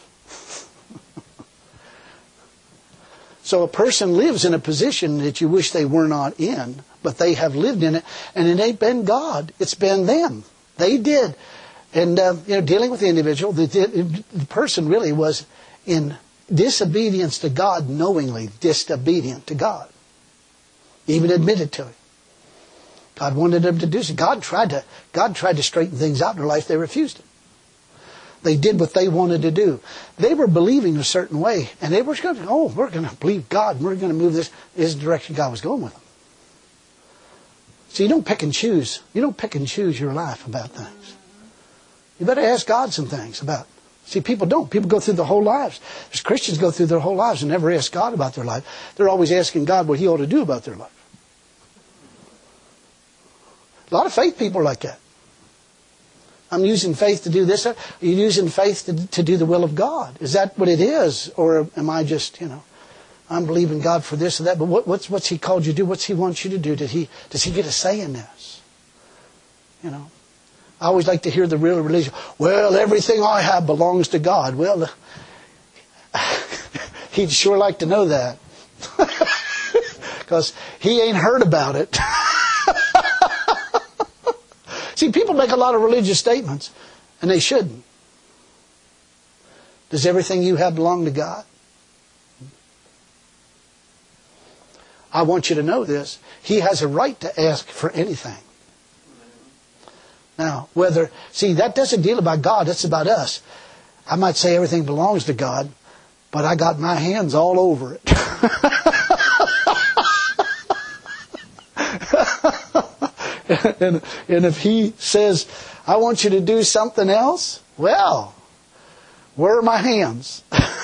So a person lives in a position that you wish they were not in, but they have lived in it, and it ain't been God. It's been them. They did. And, uh, you know, dealing with the individual, the, the person really was in disobedience to God, knowingly disobedient to God. Even admitted to it. God wanted them to do so. God tried to, God tried to straighten things out in their life. They refused it. They did what they wanted to do. They were believing a certain way, and they were going to, oh, we're going to believe God, and we're going to move this, this direction God was going with them. So you don't pick and choose. You don't pick and choose your life about things. You better ask God some things about. See, people don't. People go through their whole lives. There's Christians go through their whole lives and never ask God about their life. They're always asking God what He ought to do about their life. A lot of faith people are like that. I'm using faith to do this. Are you using faith to, to do the will of God? Is that what it is? Or am I just, you know, I'm believing God for this or that, but what, what's, what's He called you to do? What's He wants you to do? Did he, does He get a say in this? You know, I always like to hear the real religion. Well, everything I have belongs to God. Well, He'd sure like to know that. Because He ain't heard about it. See, people make a lot of religious statements, and they shouldn't. Does everything you have belong to God? I want you to know this. He has a right to ask for anything. Now, whether, see, that doesn't deal about God, it's about us. I might say everything belongs to God, but I got my hands all over it. and, and if He says, I want you to do something else, well, where are my hands?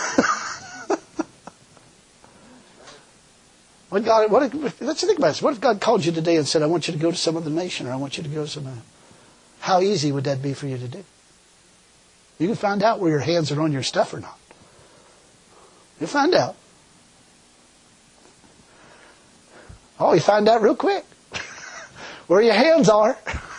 What God, what if, let's think about this. What if God called you today and said, I want you to go to some other nation, or I want you to go to some... How easy would that be for you to do? You can find out where your hands are on your stuff or not. You'll find out. Oh, you find out real quick. Where your hands are.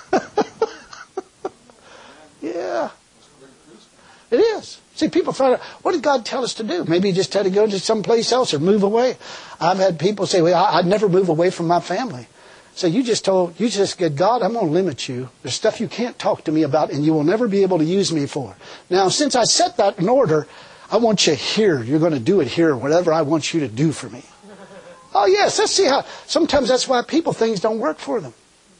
Yeah. It is. See, people find out, what did God tell us to do? Maybe He just tell to go to someplace else or move away. I've had people say, well, I'd never move away from my family. So you just told, you just said, God, I'm going to limit you. There's stuff you can't talk to me about, and you will never be able to use me for. Now, since I set that in order, I want you here. You're going to do it here, whatever I want you to do for me. Oh, yes, let's see how. Sometimes that's why people, things don't work for them.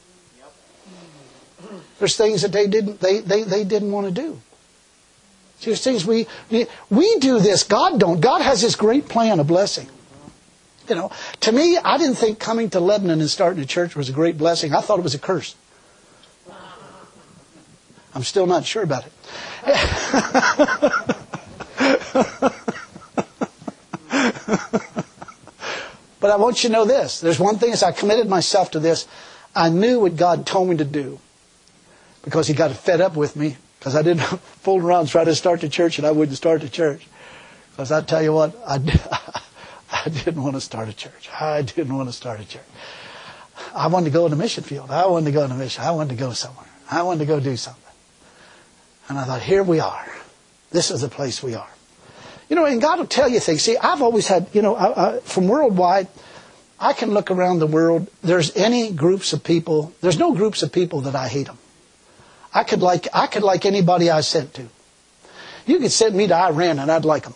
There's things that they didn't, they, they, they didn't want to do. See, there's things we, we do this. God don't. God has this great plan of blessing. You know, to me, I didn't think coming to Lebanon and starting a church was a great blessing. I thought it was a curse. I'm still not sure about it. But I want you to know this. There's one thing, as I committed myself to this, I knew what God told me to do. Because He got fed up with me. Because I didn't fool around trying to start the church, and I wouldn't start the church. Because I tell you what, I, I didn't want to start a church. I didn't want to start a church. I wanted to go in the mission field. I wanted to go in the mission. I wanted to go somewhere. I wanted to go do something. And I thought, here we are. This is the place we are. You know, and God will tell you things. See, I've always had, you know, I, I, from worldwide, I can look around the world. There's any groups of people. There's no groups of people that I hate them. I could like I could like anybody I sent to. You could send me to Iran and I'd like them.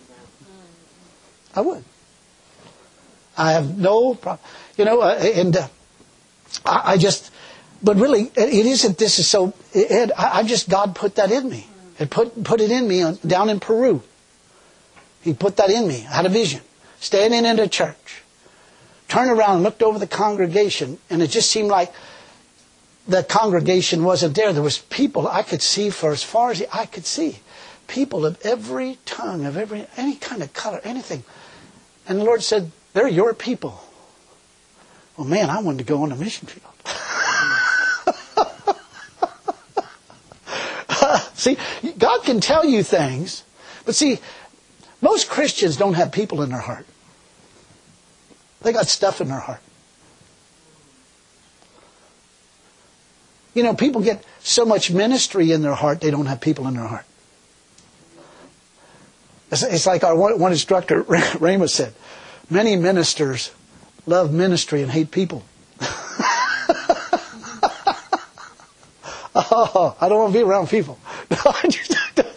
I would. I have no problem. You know, uh, and uh, I, I just, but really, it isn't, this is so, it, I, I just, God put that in me. It put, put it in me on, down in Peru. He put that in me. I had a vision. Standing in a church. Turned around and looked over the congregation, and it just seemed like the congregation wasn't there. There was people I could see for as far as I could see. People of every tongue, of every any kind of color, anything. And the Lord said, they're your people. Well, man, I wanted to go on the mission field. See, God can tell you things, but see, most Christians don't have people in their heart. They got stuff in their heart. You know, people get so much ministry in their heart, they don't have people in their heart. It's, it's like our one, one instructor, Ramos, said, many ministers love ministry and hate people. Oh, I don't want to be around people. No, I just,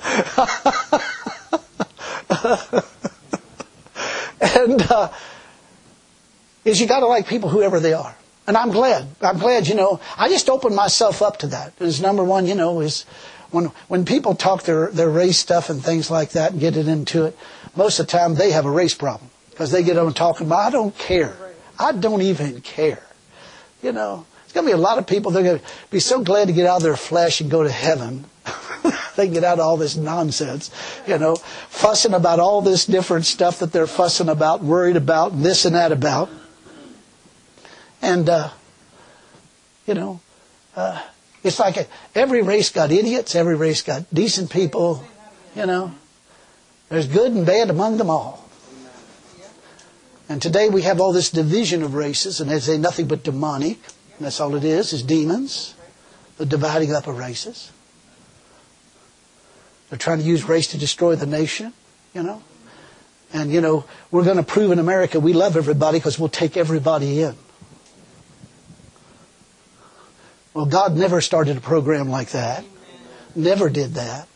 and uh, is you got to like people whoever they are. And I'm glad. I'm glad, you know, I just opened myself up to that. Is number one, you know, is when when people talk their, their race stuff and things like that and get it into it, most of the time they have a race problem. Because they get on talking about, I don't care. I don't even care. You know, there's going to be a lot of people that are going to be so glad to get out of their flesh and go to heaven. They can get out of all this nonsense, you know, fussing about all this different stuff that they're fussing about, worried about, and this and that about. And, uh, you know, uh, it's like a, every race got idiots, every race got decent people, you know. There's good and bad among them all. And today we have all this division of races, and they say nothing but demonic. And that's all it is, is demons. The dividing up of races. They're trying to use race to destroy the nation, you know. And, you know, we're going to prove in America we love everybody because we'll take everybody in. Well, God never started a program like that. Never did that.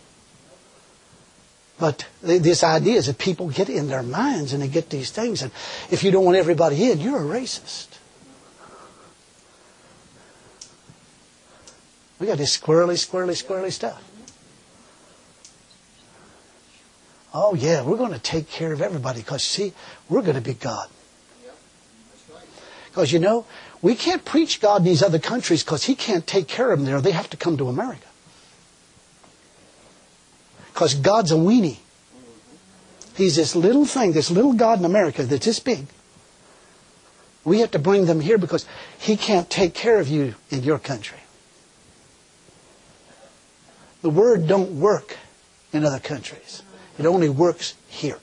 But this idea is that people get in their minds and they get these things. And if you don't want everybody in, you're a racist. We got this squirrely, squirrely, squirrely stuff. Oh, yeah, we're going to take care of everybody because, see, we're going to be God. Because, you know, we can't preach God in these other countries because He can't take care of them there. They have to come to America. Because God's a weenie. He's this little thing, this little God in America that's this big. We have to bring them here because He can't take care of you in your country. The Word don't work in other countries. It only works here.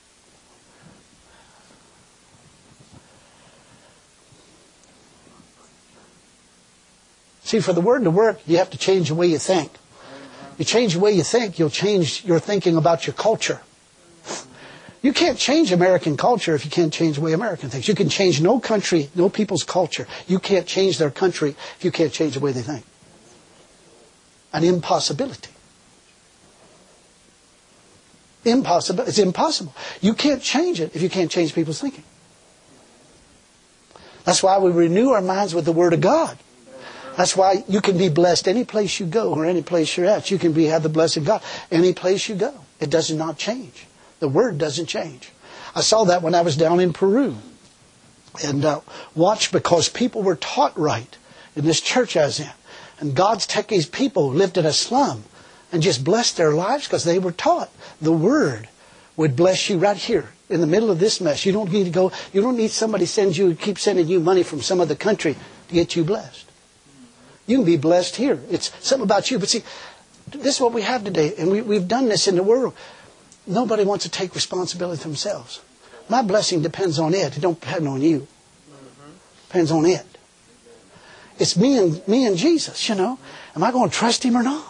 See, for the Word to work, you have to change the way you think. You change the way you think, you'll change your thinking about your culture. You can't change American culture if you can't change the way American thinks. You can change no country, no people's culture. You can't change their country if you can't change the way they think. An impossibility. Impossible. It's impossible. You can't change it if you can't change people's thinking. That's why we renew our minds with the Word of God. That's why you can be blessed any place you go or any place you're at. You can be have the blessing of God any place you go. It does not change. The Word doesn't change. I saw that when I was down in Peru. And uh, watched because people were taught right in this church I was in. And God's took His people who lived in a slum and just blessed their lives because they were taught the Word would bless you right here in the middle of this mess. You don't need to go, you don't need somebody send you, keep sending you money from some other country to get you blessed. You can be blessed here. It's something about you. But see, this is what we have today. And we, we've done this in the world. Nobody wants to take responsibility for themselves. My blessing depends on it. It don't depend on you. Depends on it. It's me and me and Jesus, you know. Am I going to trust Him or not?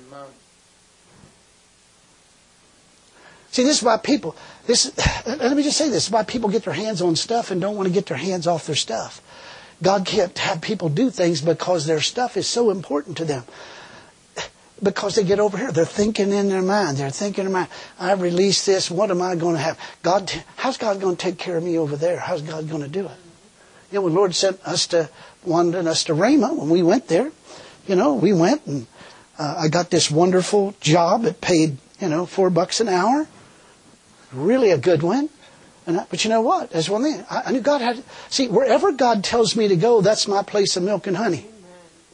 See, this is why people, this, let me just say this, this is why people get their hands on stuff and don't want to get their hands off their stuff. God can't have people do things because their stuff is so important to them. Because they get over here. They're thinking in their mind. They're thinking in their mind, I release this, what am I going to have? God, how's God going to take care of me over there? How's God going to do it? You know, when the Lord sent us to, wanted us to Rhema, when we went there, you know, we went and uh, I got this wonderful job. It paid, you know, four bucks an hour. Really a good one. And I, but you know what? That's one thing. I, I knew God had... See, wherever God tells me to go, that's my place of milk and honey.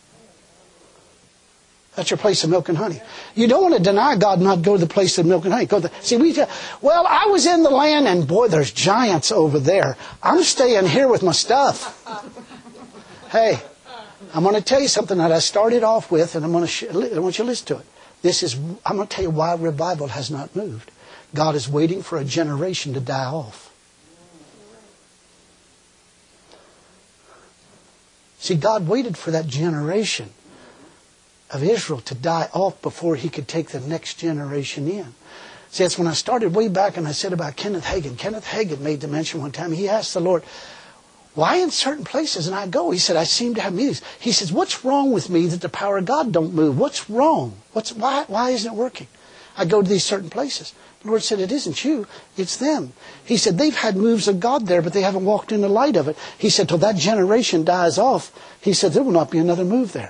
That's your place of milk and honey. You don't want to deny God and not go to the place of milk and honey. Go to, see, we just, well, I was in the land and boy, there's giants over there. I'm staying here with my stuff. Hey, I'm going to tell you something that I started off with, and I'm going to sh- I want you to listen to it. This is, I'm going to tell you why revival has not moved. God is waiting for a generation to die off. See, God waited for that generation of Israel to die off before He could take the next generation in. See, that's when I started way back and I said about Kenneth Hagin. Kenneth Hagin made the mention one time. He asked the Lord, why in certain places? And I go, he said, I seem to have meetings. He says, what's wrong with me that the power of God don't move? What's wrong? What's why, why isn't it working? I go to these certain places. The Lord said, it isn't you, it's them. He said, they've had moves of God there, but they haven't walked in the light of it. He said, till that generation dies off, he said, there will not be another move there.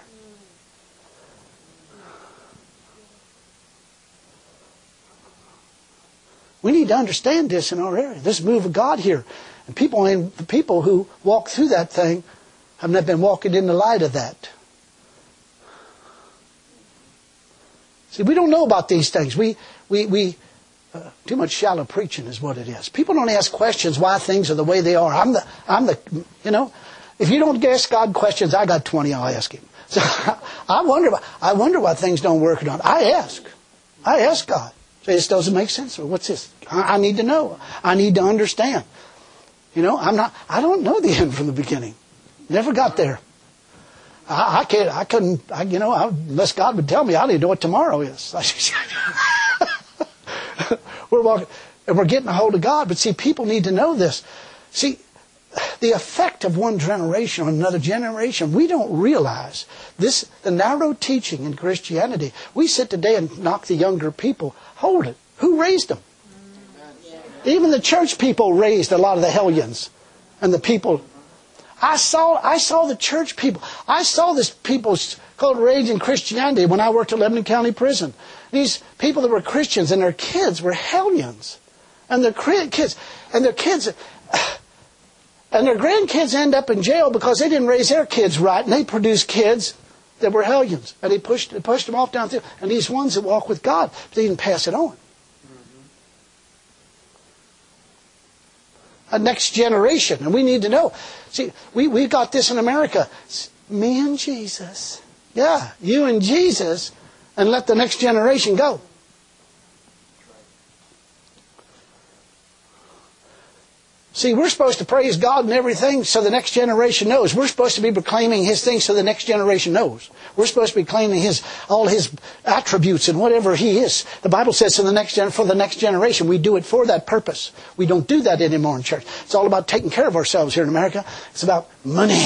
We need to understand this in our area. This move of God here. And people, and the people who walk through that thing have not been walking in the light of that. See, we don't know about these things. We, we, we, uh, too much shallow preaching is what it is. People don't ask questions why things are the way they are. I'm the, I'm the, you know, if you don't ask God questions, I got twenty I'll ask Him. So I wonder, I wonder why things don't work or not. I ask. I ask God. So this doesn't make sense. What's this? I, I need to know. I need to understand. You know, I'm not, I don't know the end from the beginning. Never got there. I, I can't, I couldn't, I, you know, I, unless God would tell me, I didn't know what tomorrow is. We're walking, and we're getting a hold of God. But see, people need to know this. See, the effect of one generation on another generation, we don't realize this, the narrow teaching in Christianity. We sit today and knock the younger people. Hold it. Who raised them? Even the church people raised a lot of the hellions and the people. I saw I saw the church people. I saw this people's called rage in Christianity when I worked at Lebanon County Prison. These people that were Christians and their kids were hellions. And their kids and their kids and their grandkids end up in jail because they didn't raise their kids right, and they produced kids that were hellions. And they pushed they pushed them off down through. And these ones that walk with God, they didn't pass it on. A next generation. And we need to know. See, we, we got this in America. It's me and Jesus. Yeah, you and Jesus. And let the next generation go. See, we're supposed to praise God and everything so the next generation knows. We're supposed to be proclaiming His things so the next generation knows. We're supposed to be claiming His all His attributes and whatever He is. The Bible says in the next gen, for the next generation, we do it for that purpose. We don't do that anymore in church. It's all about taking care of ourselves here in America. It's about money.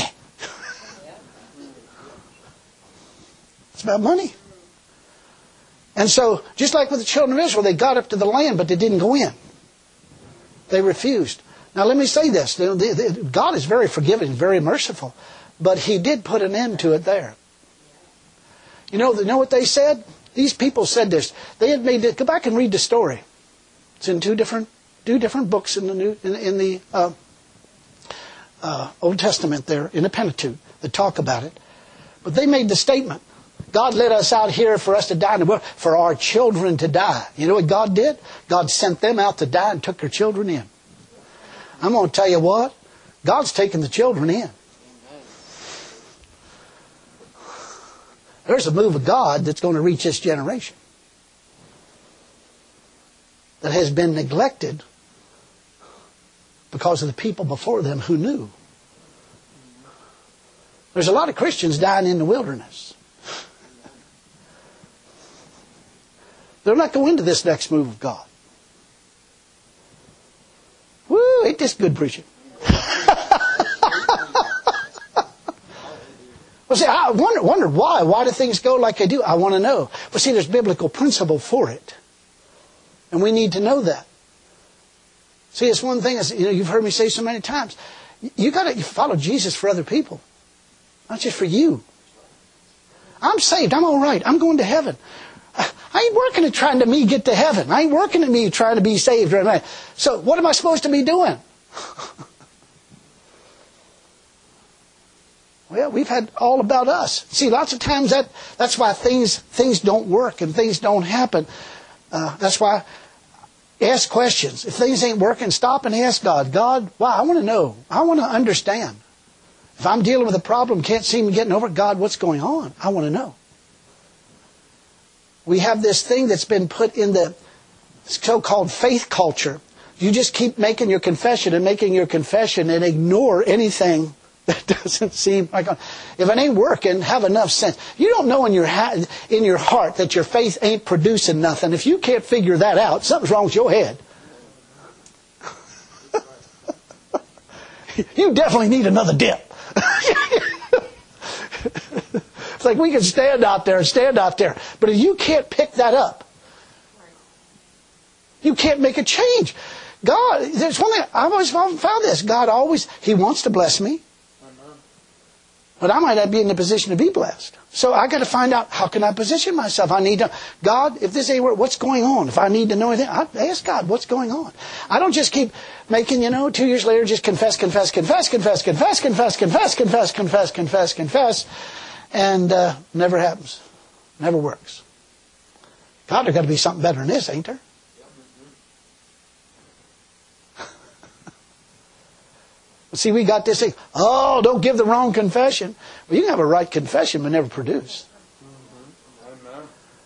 It's about money. And so, just like with the children of Israel, they got up to the land, but they didn't go in. They refused. Now let me say this. God is very forgiving, very merciful. But He did put an end to it there. You know, you know what they said? These people said this. They had made it. Go back and read the story. It's in two different two different books in the New in, in the uh, uh, Old Testament there, in the Pentateuch, that talk about it. But they made the statement, God led us out here for us to die in the world, for our children to die. You know what God did? God sent them out to die and took their children in. I'm going to tell you what, God's taking the children in. There's a move of God that's going to reach this generation that has been neglected because of the people before them who knew. There's a lot of Christians dying in the wilderness. They'll not go into this next move of God. Woo, ain't this good preaching? Well, see, I wonder, wonder why. Why do things go like they do? I want to know. But see, there's biblical principle for it. And we need to know that. See, it's one thing, is, you know, you've heard me say so many times. You got to follow Jesus for other people. Not just for you. I'm saved. I'm all right. I'm going to heaven. I ain't working at trying to me get to heaven. I ain't working at me trying to be saved. So what am I supposed to be doing? Well, we've had all about us. See, lots of times that that's why things things don't work and things don't happen. Uh, that's why ask questions. If things ain't working, stop and ask God. God, why? I want to know. I want to understand. If I'm dealing with a problem, can't seem to get over it, God, what's going on? I want to know. We have this thing that's been put in the so-called faith culture. You just keep making your confession and making your confession and ignore anything that doesn't seem like... If it ain't working, have enough sense. You don't know in your ha- in your heart that your faith ain't producing nothing. If you can't figure that out, something's wrong with your head. You definitely need another dip. It's like we can stand out there and stand out there. But if you can't pick that up, you can't make a change. God, there's one thing, I've always found this. God always, He wants to bless me. But I might not be in the position to be blessed. So I got to find out, how can I position myself? I need to, God, if this ain't work, what's going on? If I need to know anything, I ask God, what's going on? I don't just keep making, you know, two years later, just confess, confess, confess, confess, confess, confess, confess, confess, confess, confess, confess, and uh, never happens. Never works. God, there's got to be something better than this, ain't there? See, we got this thing, oh, don't give the wrong confession. Well, you can have a right confession but never produce. Mm-hmm.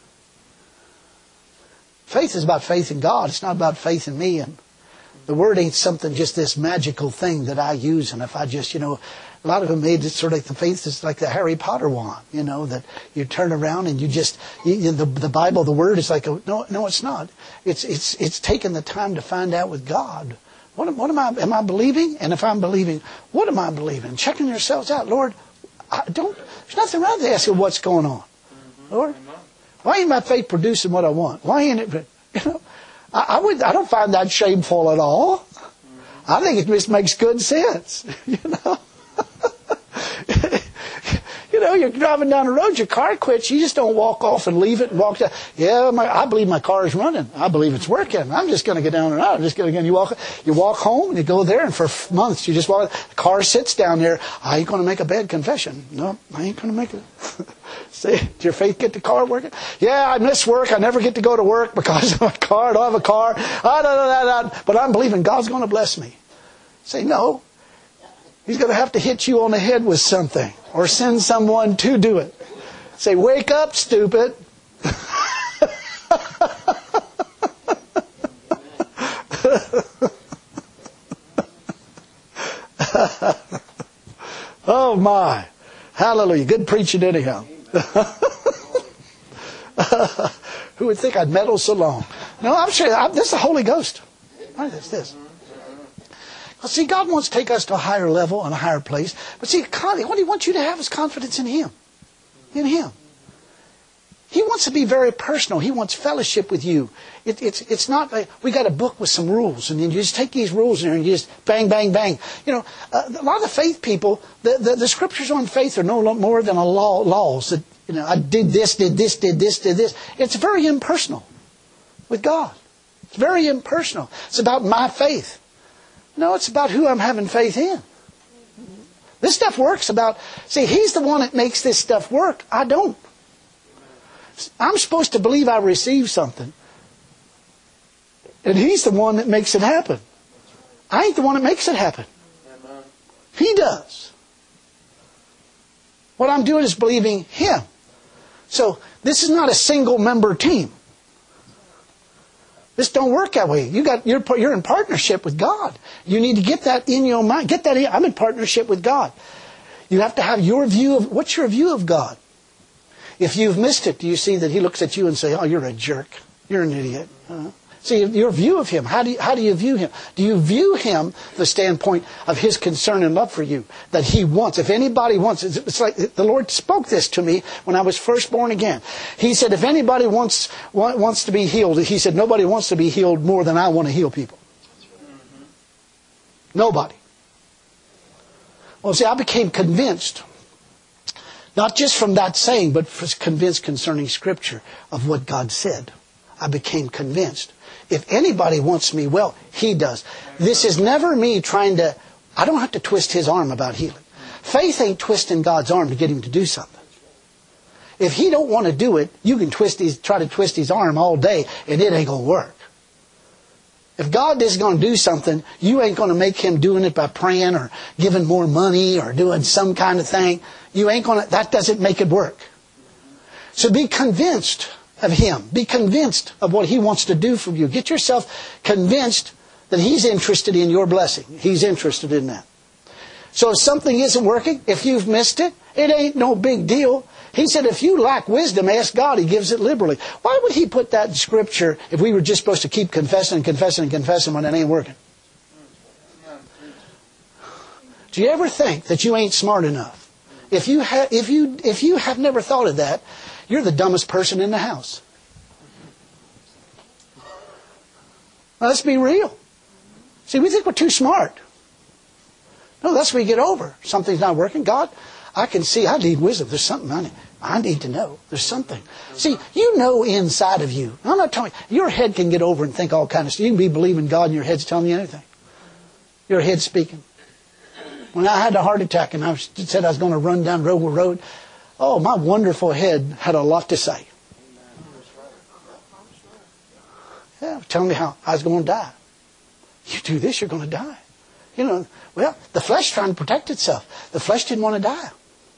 Faith is about faith in God. It's not about faith in me. And the Word ain't something, just this magical thing that I use. And if I just, you know, a lot of them made it sort of like the faith is like the Harry Potter wand, you know, that you turn around and you just, you, the, the Bible, the Word is like, a, no, no, it's not. It's, it's, it's taking the time to find out with God. What, what am I, am I believing? And if I'm believing, what am I believing? Checking yourselves out. Lord, I don't, there's nothing wrong with asking what's going on. Mm-hmm. Lord, why ain't my faith producing what I want? Why ain't it, you know, I, I would, I don't find that shameful at all. Mm-hmm. I think it just makes good sense, you know. You know, you're driving down the road, your car quits, you just don't walk off and leave it and walk down. Yeah, my, I believe my car is running. I believe it's working. I'm just going to get down and out. I'm just going to, you walk, you walk home and you go there, and for months you just walk, the car sits down there. I ain't going to make a bad confession. No, I ain't going to make it. See, did your faith get the car working? Yeah, I miss work. I never get to go to work because of my car. I don't have a car. Ah, da, da, da, da. But I'm believing God's going to bless me. Say, no. He's going to have to hit you on the head with something or send someone to do it. Say, wake up, stupid. Oh, my. Hallelujah. Good preaching anyhow. Who would think I'd meddle so long? No, I'm sure. I'm, this is the Holy Ghost. What is this? See, God wants to take us to a higher level and a higher place. But see, what He wants you to have is confidence in Him. In Him. He wants to be very personal. He wants fellowship with you. It, it's it's not like we got a book with some rules, and then you just take these rules in there and you just bang, bang, bang. You know, uh, a lot of the faith people, the, the, the scriptures on faith are no more than a law, laws. That, you know, I did this, did this, did this, did this. It's very impersonal with God. It's very impersonal. It's about my faith. No, it's about who I'm having faith in. This stuff works about... See, He's the one that makes this stuff work. I don't. I'm supposed to believe I receive something. And He's the one that makes it happen. I ain't the one that makes it happen. He does. What I'm doing is believing Him. So, this is not a single member team. This don't work that way. You got you're you're in partnership with God. You need to get that in your mind. Get that in. I'm in partnership with God. You have to have your view of what's your view of God. If you've missed it, do you see that He looks at you and say, "Oh, you're a jerk. You're an idiot." Uh-huh. See, your view of Him. How do you, how do you view Him? Do you view Him the standpoint of His concern and love for you? That He wants. If anybody wants, it's like the Lord spoke this to me when I was first born again. He said, if anybody wants wants to be healed, He said, nobody wants to be healed more than I want to heal people. Nobody. Well, see, I became convinced, not just from that saying, but convinced concerning Scripture of what God said. I became convinced. If anybody wants me well, He does. This is never me trying to... I don't have to twist His arm about healing. Faith ain't twisting God's arm to get him to do something. If he don't want to do it, you can twist his, try to twist his arm all day and it ain't going to work. If God is going to do something, you ain't going to make him doing it by praying or giving more money or doing some kind of thing. You ain't going to, that doesn't make it work. So be convinced of him. Be convinced of what he wants to do for you. Get yourself convinced that he's interested in your blessing. He's interested in that. So if something isn't working, if you've missed it, it ain't no big deal. He said, if you lack wisdom, ask God. He gives it liberally. Why would he put that in Scripture if we were just supposed to keep confessing and confessing and confessing when it ain't working? Do you ever think that you ain't smart enough? If you have, if you, if you have never thought of that, you're the dumbest person in the house. Now, let's be real. See, we think we're too smart. No, that's where you get over. Something's not working. God, I can see I need wisdom. There's something I need. I need to know. There's something. See, you know inside of you. I'm not telling you. Your head can get over and think all kinds of stuff. You can be believing God and your head's telling you anything. Your head's speaking. When I had a heart attack and I said I was going to run down Roval Road, oh, my wonderful head had a lot to say. Yeah, telling me how I was going to die. You do this, you're going to die. You know, well, the flesh trying to protect itself. The flesh didn't want to die.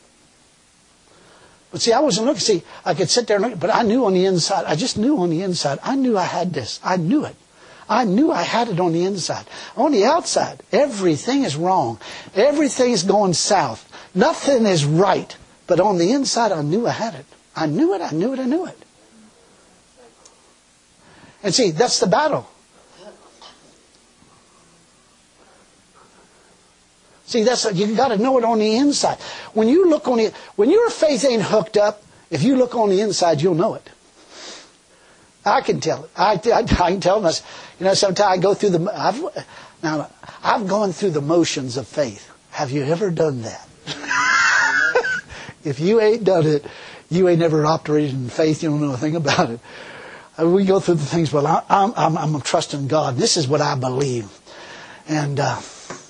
But see, I wasn't looking. See, I could sit there and look, but I knew on the inside. I just knew on the inside. I knew I had this. I knew it. I knew I had it on the inside. On the outside, everything is wrong. Everything is going south. Nothing is right. But on the inside, I knew I had it. I knew it, I knew it, I knew it. And see, that's the battle. See, that's you got to know it on the inside. When you look on the, when your faith ain't hooked up, if you look on the inside, you'll know it. I can tell it. I, I, I can tell them. You know, sometimes I go through the. I've, now, I've gone through the motions of faith. Have you ever done that? If you ain't done it, you ain't never operated in faith. You don't know a thing about it. We go through the things. Well, I, I'm, I'm, I'm trusting God. This is what I believe, and. Uh,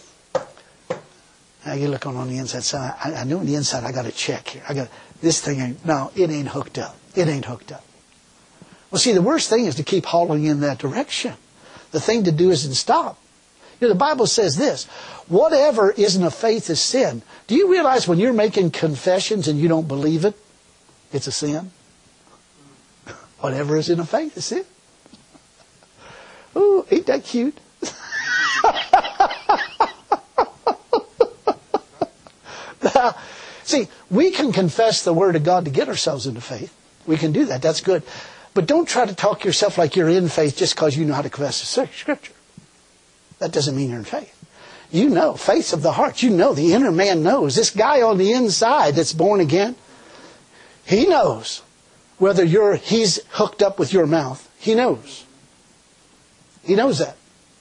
Now you look on, on the inside. So I, I know on the inside I got to check here. I got this thing. Ain't, no, it ain't hooked up. It ain't hooked up. Well, see, the worst thing is to keep hauling in that direction. The thing to do is to stop. You know, the Bible says this: whatever isn't of faith is sin. Do you realize when you're making confessions and you don't believe it, it's a sin? Whatever isn't of faith is sin. Ooh, ain't that cute? See, we can confess the Word of God to get ourselves into faith. We can do that. That's good. But don't try to talk yourself like you're in faith just because you know how to confess the Scripture. That doesn't mean you're in faith. You know, faith of the heart. You know, the inner man knows. This guy on the inside that's born again, he knows whether you're he's hooked up with your mouth. He knows. He knows that.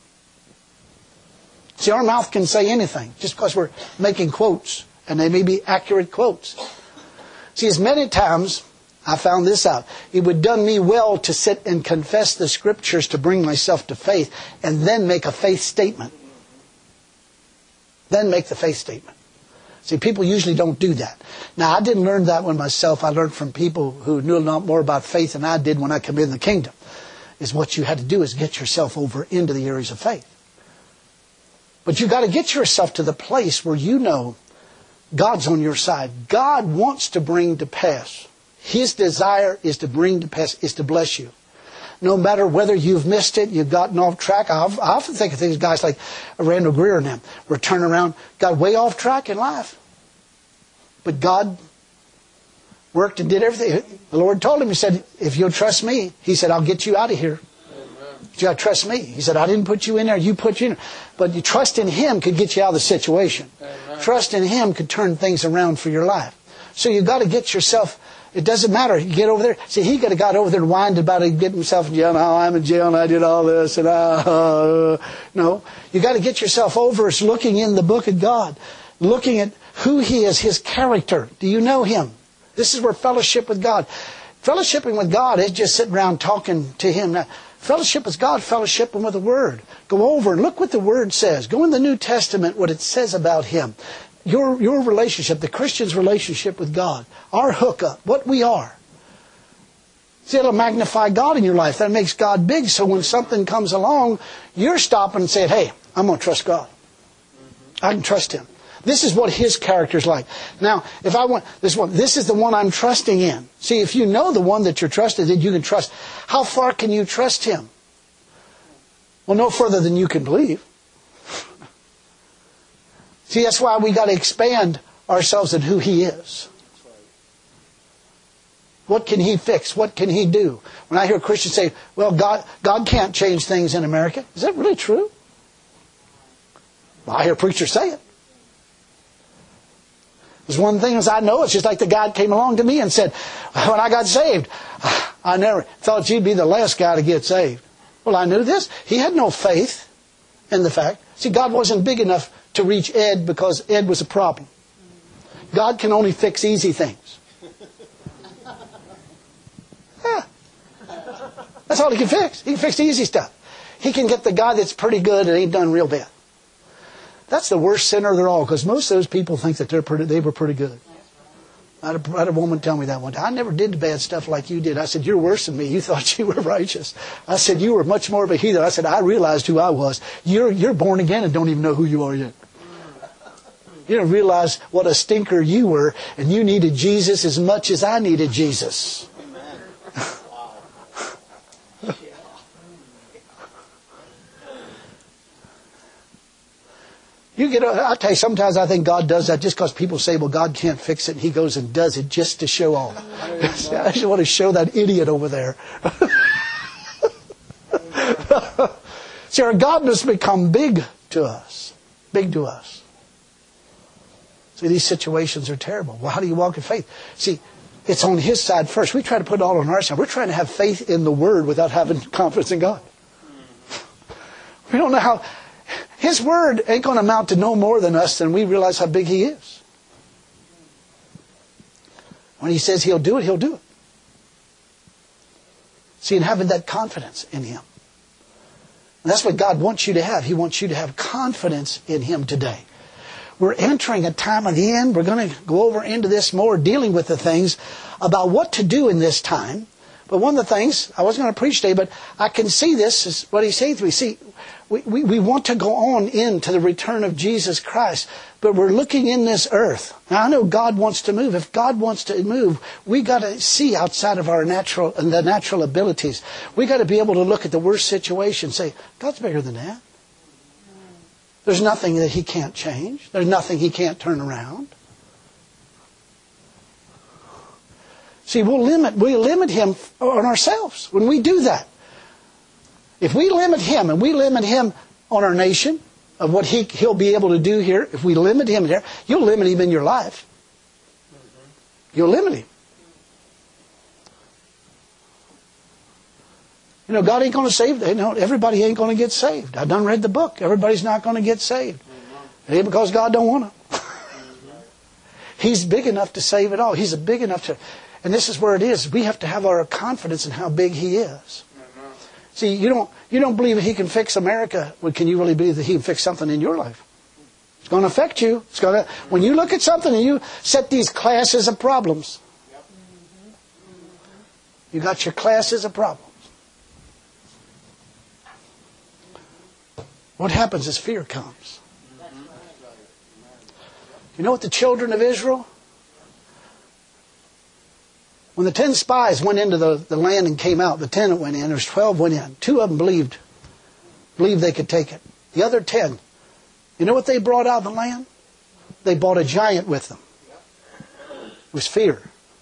See, our mouth can say anything just because we're making quotes. And they may be accurate quotes. See, as many times, I found this out. It would done me well to sit and confess the Scriptures to bring myself to faith and then make a faith statement. Then make the faith statement. See, people usually don't do that. Now, I didn't learn that one myself. I learned from people who knew a lot more about faith than I did when I came in the kingdom. Is what you had to do is get yourself over into the areas of faith. But you got to get yourself to the place where you know God's on your side. God wants to bring to pass. His desire is to bring to pass, is to bless you. No matter whether you've missed it, you've gotten off track. I often think of these guys like Randall Greer and them. Were turning around, got way off track in life. But God worked and did everything. The Lord told him, He said, if you'll trust me, He said, I'll get you out of here. You got to trust me. He said, I didn't put you in there, you put you in there. But you trust in Him could get you out of the situation. Amen. Trust in Him could turn things around for your life. So you've got to get yourself, it doesn't matter, you get over there. See, he could have got over there and whined about it, getting himself in jail. Oh, I'm in jail and I did all this. and uh, No, you got to get yourself over. It's looking in the book of God. Looking at who He is, His character. Do you know Him? This is where fellowship with God. Fellowshipping with God is just sitting around talking to Him. Now, fellowship with God, fellowshipping with the Word. Go over and look what the Word says. Go in the New Testament, what it says about Him. your, your relationship, the Christian's relationship with God, our hookup, what we are. See, it'll magnify God in your life. That makes God big. So when something comes along, you're stopping and saying, hey, I'm going to trust God. I can trust Him. This is what His character's like. Now, if I want this one, this is the one I'm trusting in. See, if you know the one that you're trusting, then you can trust. How far can you trust Him? Well, no further than you can believe. See, that's why we got to expand ourselves in who He is. What can He fix? What can He do? When I hear Christians say, well, God, God can't change things in America. Is that really true? Well, I hear preachers say it. There's one thing as I know, it's just like the guy came along to me and said, when I got saved, I never thought you'd be the last guy to get saved. Well, I knew this. He had no faith in the fact. See, God wasn't big enough to reach Ed because Ed was a problem. God can only fix easy things. Yeah. That's all He can fix. He can fix the easy stuff. He can get the guy that's pretty good and ain't done real bad. That's the worst sinner of them all, because most of those people think that they're pretty, they were pretty good. I had, a, I had a woman tell me that one time. I never did bad stuff like you did. I said, you're worse than me. You thought you were righteous. I said, you were much more of a heathen. I said, I realized who I was. You're, you're born again and don't even know who you are yet. You don't realize what a stinker you were, and you needed Jesus as much as I needed Jesus. You get, I'll tell you, sometimes I think God does that just because people say, well, God can't fix it. And He goes and does it just to show off. I just want to show that idiot over there. See, our God must become big to us. Big to us. See, these situations are terrible. Well, how do you walk in faith? See, it's on His side first. We try to put it all on our side. We're trying to have faith in the Word without having confidence in God. We don't know how... His Word ain't going to amount to no more than us than we realize how big He is. When He says He'll do it, He'll do it. See, and having that confidence in Him. And that's what God wants you to have. He wants you to have confidence in Him today. We're entering a time of the end. We're going to go over into this more, dealing with the things about what to do in this time. But one of the things, I wasn't going to preach today, but I can see this is what He's saying to me. See, we, we, we want to go on into the return of Jesus Christ, but we're looking in this earth. Now, I know God wants to move. If God wants to move, we got to see outside of our natural and the natural abilities. We got to be able to look at the worst situation and say, God's bigger than that. There's nothing that He can't change. There's nothing He can't turn around. See, we'll limit, we limit Him on ourselves when we do that. If we limit Him and we limit Him on our nation, of what he, He'll be able to do here, if we limit Him there, you'll limit Him in your life. You'll limit Him. You know, God ain't going to save, you know, everybody ain't going to get saved. I done read the book. Everybody's not going to get saved. It ain't because God don't want to. He's big enough to save it all. He's a big enough to... And this is where it is. We have to have our confidence in how big He is. See, you don't you don't believe that He can fix America. Well, can you really believe that He can fix something in your life? It's going to affect you. It's going to. When you look at something and you set these classes of problems, you got your classes of problems. What happens is fear comes. You know what the children of Israel? When the ten spies went into the, the land and came out, the ten that went in, there's twelve went in. Two of them believed, believed they could take it. The other ten, you know what they brought out of the land? They brought a giant with them. It was fear.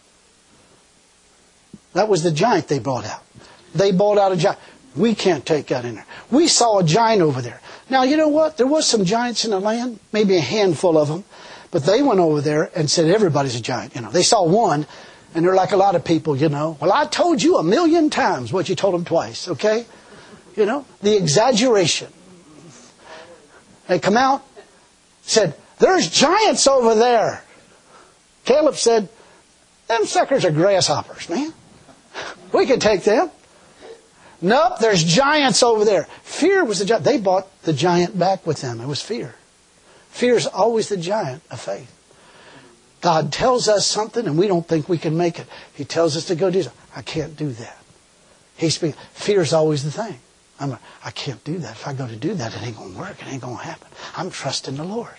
That was the giant they brought out. They brought out a giant. We can't take that in there. We saw a giant over there. Now, you know what? There was some giants in the land, maybe a handful of them. But they went over there and said, everybody's a giant. You know, they saw one. And they're like a lot of people, you know. Well, I told you a million times what you told them twice, okay? You know, the exaggeration. They come out, said, there's giants over there. Caleb said, them suckers are grasshoppers, man. We can take them. Nope, there's giants over there. Fear was the giant. They brought the giant back with them. It was fear. Fear is always the giant of faith. God tells us something and we don't think we can make it. He tells us to go do something. I can't do that. He speaks. Fear is always the thing. I'm a, I can't do that. If I go to do that, it ain't going to work. It ain't going to happen. I'm trusting the Lord.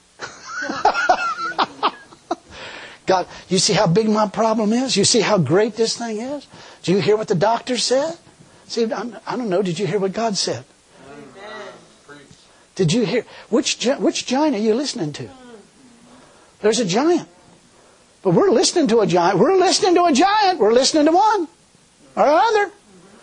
God, you see how big my problem is? You see how great this thing is? Do you hear what the doctor said? See, I'm, I don't know. Did you hear what God said? Amen. Did you hear? Which, which giant are you listening to? There's a giant. But we're listening to a giant. We're listening to a giant. We're listening to one or another.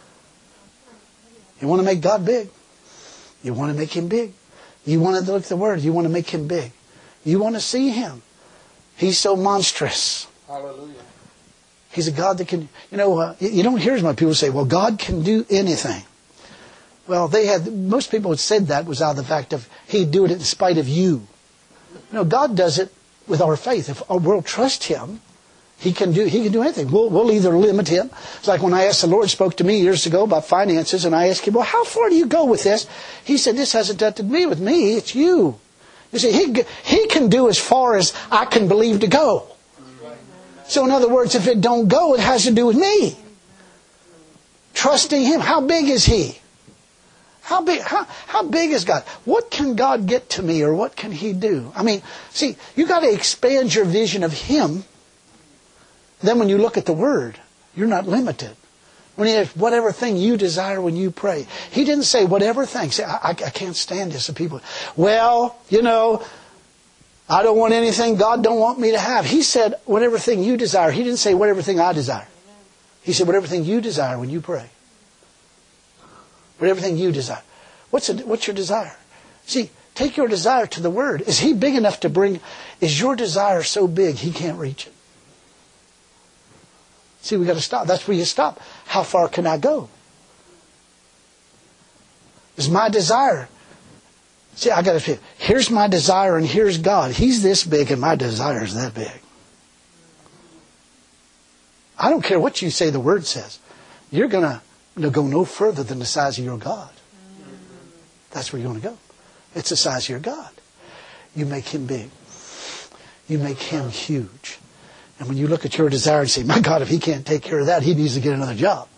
You want to make God big. You want to make Him big. You want to look at the Word. You want to make Him big. You want to see Him. He's so monstrous. Hallelujah. He's a God that can, you know, uh, you don't hear as much people say, well, God can do anything. Well, they had, most people had said that was out of the fact of He'd do it in spite of you. No, God does it with our faith. If we'll trust Him, He can do He can do anything. We'll, we'll either limit Him. It's like when I asked the Lord, spoke to me years ago about finances, and I asked Him, well, how far do you go with this? He said, this hasn't done to me with me, it's you. You see, he, he can do as far as I can believe to go. So in other words, if it don't go, it has to do with me. Trusting Him. How big is He? How big, how, how big is God? What can God get to me, or what can He do? I mean, see, you got to expand your vision of Him. Then when you look at the Word, you're not limited. When He has whatever thing you desire when you pray. He didn't say whatever thing. Say, I, I can't stand this. People, well, you know, I don't want anything God don't want me to have. He said whatever thing you desire. He didn't say whatever thing I desire. He said whatever thing you desire when you pray. Whatever thing you desire. What's, a, what's your desire? See, take your desire to the Word. Is He big enough to bring... Is your desire so big He can't reach it? See, we've got to stop. That's where you stop. How far can I go? Is my desire... See, I got to feel, here's my desire and here's God. He's this big and my desire is that big. I don't care what you say the Word says. You're going to go no further than the size of your God. That's where you're going to go. It's the size of your God. You make Him big. You make Him huge. And when you look at your desire and say, my God, if He can't take care of that, He needs to get another job.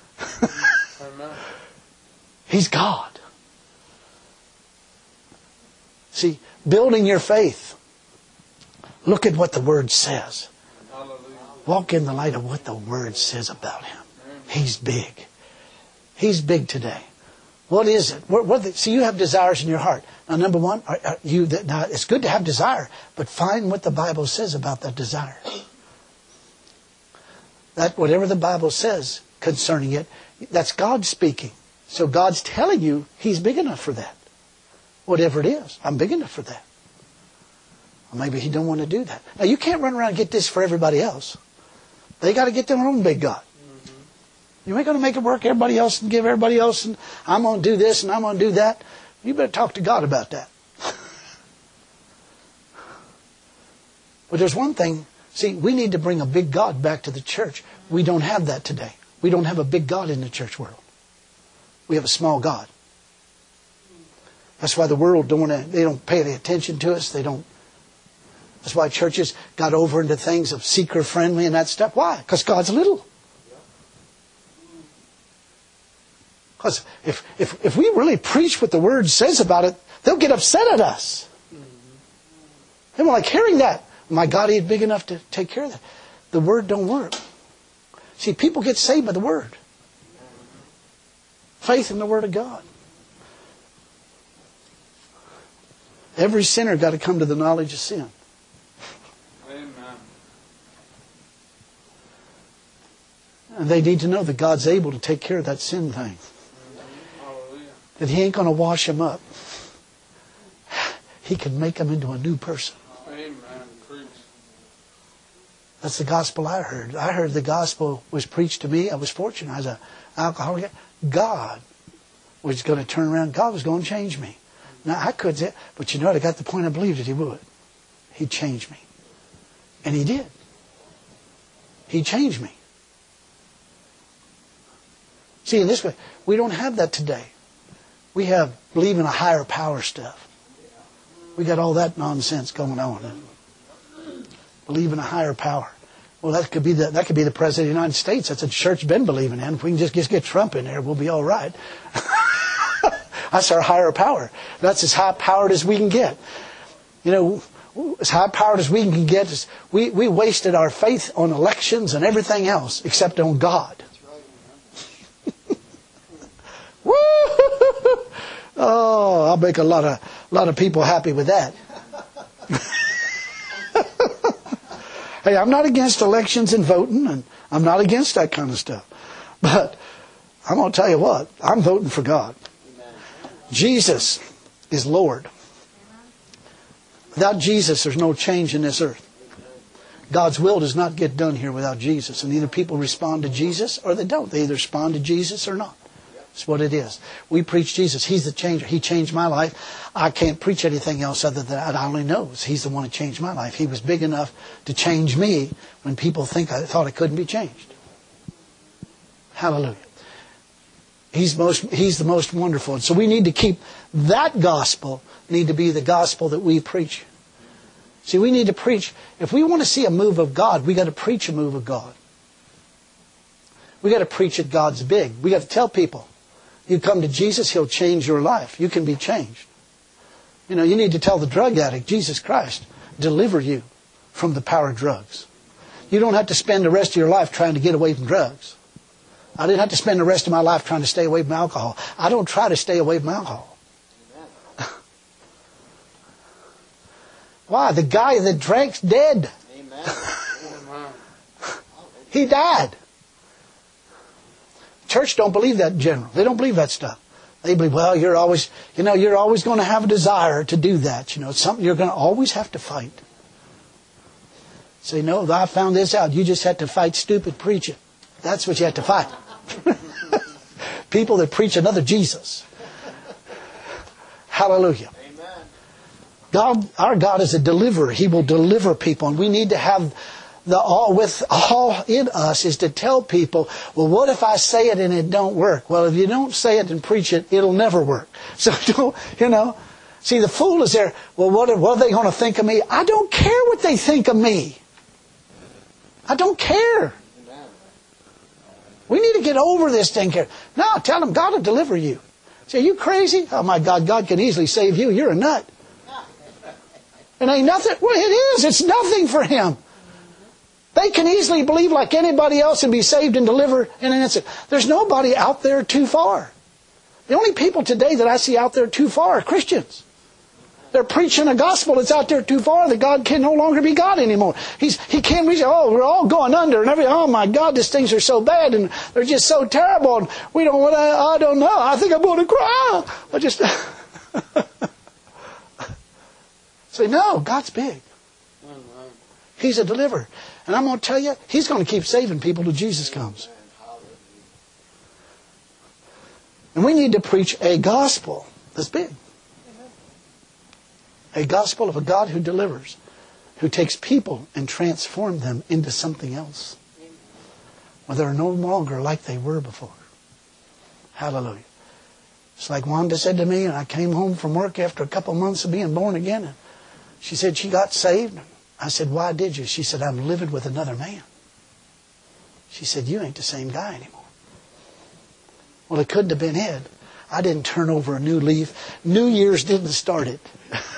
He's God. See, building your faith. Look at what the Word says. Walk in the light of what the Word says about Him. He's big. He's big today. What is it? What, what the, see, you have desires in your heart. Now, number one, are, are you, now, it's good to have desire, but find what the Bible says about that desire. That whatever the Bible says concerning it, that's God speaking. So God's telling you He's big enough for that. Whatever it is, I'm big enough for that. Or maybe He don't want to do that. Now, you can't run around and get this for everybody else. They got to get their own big God. Mm-hmm. You ain't going to make it work everybody else and give everybody else, and I'm going to do this and I'm going to do that. You better talk to God about that. But there's one thing. See, we need to bring a big God back to the church. We don't have that today. We don't have a big God in the church world. We have a small God. That's why the world don't want to, they don't pay any attention to us. They don't. That's why churches got over into things of seeker friendly and that stuff. Why? Because God's little. Because if, if, if we really preach what the Word says about it, they'll get upset at us. They don't like hearing that. My God, He's big enough to take care of that. The Word don't work. See, people get saved by the Word. Faith in the Word of God. Every sinner got to come to the knowledge of sin. Amen. And they need to know that God's able to take care of that sin thing. Hallelujah. That He ain't going to wash them up. He can make them into a new person. Amen. Preach. That's the gospel I heard. I heard the gospel was preached to me. I was fortunate. I was an alcoholic. God was going to turn around. God was going to change me. Now, I could say, but you know what? I got the point I believed that He would. He'd change me. And He did. He changed me. See, in this way, we don't have that today. We have believe in a higher power stuff. We got all that nonsense going on. Believe in a higher power. Well, that could be the that could be the President of the United States. That's what the church's been believing in. If we can just, just get Trump in there, we'll be all right. That's our higher power. That's as high powered as we can get. You know, as high powered as we can get is we, we wasted our faith on elections and everything else except on God. Woo! Oh, I'll make a lot of a lot of people happy with that. Hey, I'm not against elections and voting, and I'm not against that kind of stuff. But I'm going to tell you what, I'm voting for God. Amen. Jesus is Lord. Without Jesus, there's no change in this earth. God's will does not get done here without Jesus. And either people respond to Jesus or they don't. They either respond to Jesus or not. That's what it is. We preach Jesus. He's the changer. He changed my life. I can't preach anything else other than that. I only know He's the one who changed my life. He was big enough to change me when people think I thought I couldn't be changed. Hallelujah. He's most. He's the most wonderful. And so we need to keep that gospel, need to be the gospel that we preach. See, we need to preach. If we want to see a move of God, we got to preach a move of God. We got to preach that God's big. We got to tell people, you come to Jesus, He'll change your life. You can be changed. You know, you need to tell the drug addict, Jesus Christ, deliver you from the power of drugs. You don't have to spend the rest of your life trying to get away from drugs. I didn't have to spend the rest of my life trying to stay away from alcohol. I don't try to stay away from alcohol. Why? The guy that drank's dead. Amen. He died. Church don't believe that in general. They don't believe that stuff. They believe, well, you're always, you know, you're always going to have a desire to do that. You know, it's something you're going to always have to fight. Say, no, I found this out. You just had to fight stupid preaching. That's what you have to fight. People that preach another Jesus. Hallelujah. Amen. God, our God is a deliverer. He will deliver people, and we need to have the all with all in us is to tell people, well, what if I say it and it don't work? Well, if you don't say it and preach it, it'll never work. So don't, you know, see, the fool is there. Well, what are, what are they going to think of me? I don't care what they think of me. I don't care. We need to get over this thing here. No, tell them God will deliver you. Say, are you crazy? Oh my God, God can easily save you. You're a nut. It ain't nothing. Well, it is. It's nothing for Him. They can easily believe like anybody else and be saved and delivered in an instant. There's nobody out there too far. The only people today that I see out there too far are Christians. They're preaching a gospel that's out there too far that God can no longer be God anymore. He's, he can't reach, oh, we're all going under and everything. Oh my God, these things are so bad and they're just so terrible. And we don't want to, I don't know. I think I'm going to cry. I just say, no, God's big. He's a deliverer. And I'm going to tell you, He's going to keep saving people till Jesus comes. And we need to preach a gospel that's big. A gospel of a God who delivers, who takes people and transforms them into something else. Where they're no longer like they were before. Hallelujah. It's like Wanda said to me, and I came home from work after a couple months of being born again, and she said she got saved. I said, why did you? She said, I'm living with another man. She said, you ain't the same guy anymore. Well, it couldn't have been it. I didn't turn over a new leaf. New Year's didn't start it.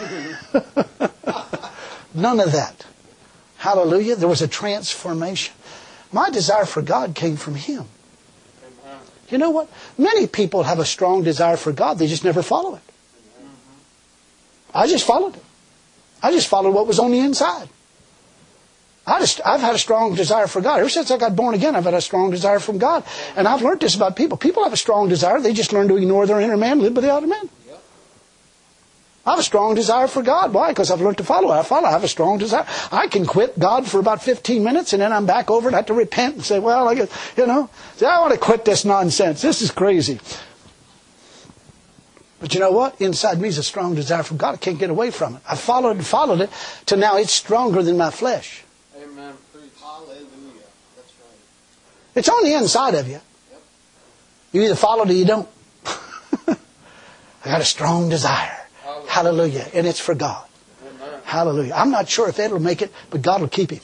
None of that. Hallelujah. There was a transformation. My desire for God came from Him. Amen. You know what? Many people have a strong desire for God. They just never follow it. Amen. I just followed it. I just followed what was on the inside. I just, I've had a strong desire for God. Ever since I got born again, I've had a strong desire from God. And I've learned this about people. People have a strong desire. They just learn to ignore their inner man, live by the outer man. Yep. I have a strong desire for God. Why? Because I've learned to follow. I follow. I have a strong desire. I can quit God for about fifteen minutes and then I'm back over and have to repent and say, well, I guess, you know, say, I want to quit this nonsense. This is crazy. But you know what? Inside me is a strong desire for God. I can't get away from it. I followed and followed it till now it's stronger than my flesh. Amen. Preach. Hallelujah. That's right. It's on the inside of you. Yep. You either follow it or you don't. I got a strong desire. Hallelujah. And it's for God. Amen. Hallelujah. I'm not sure if Ed will make it, but God will keep him.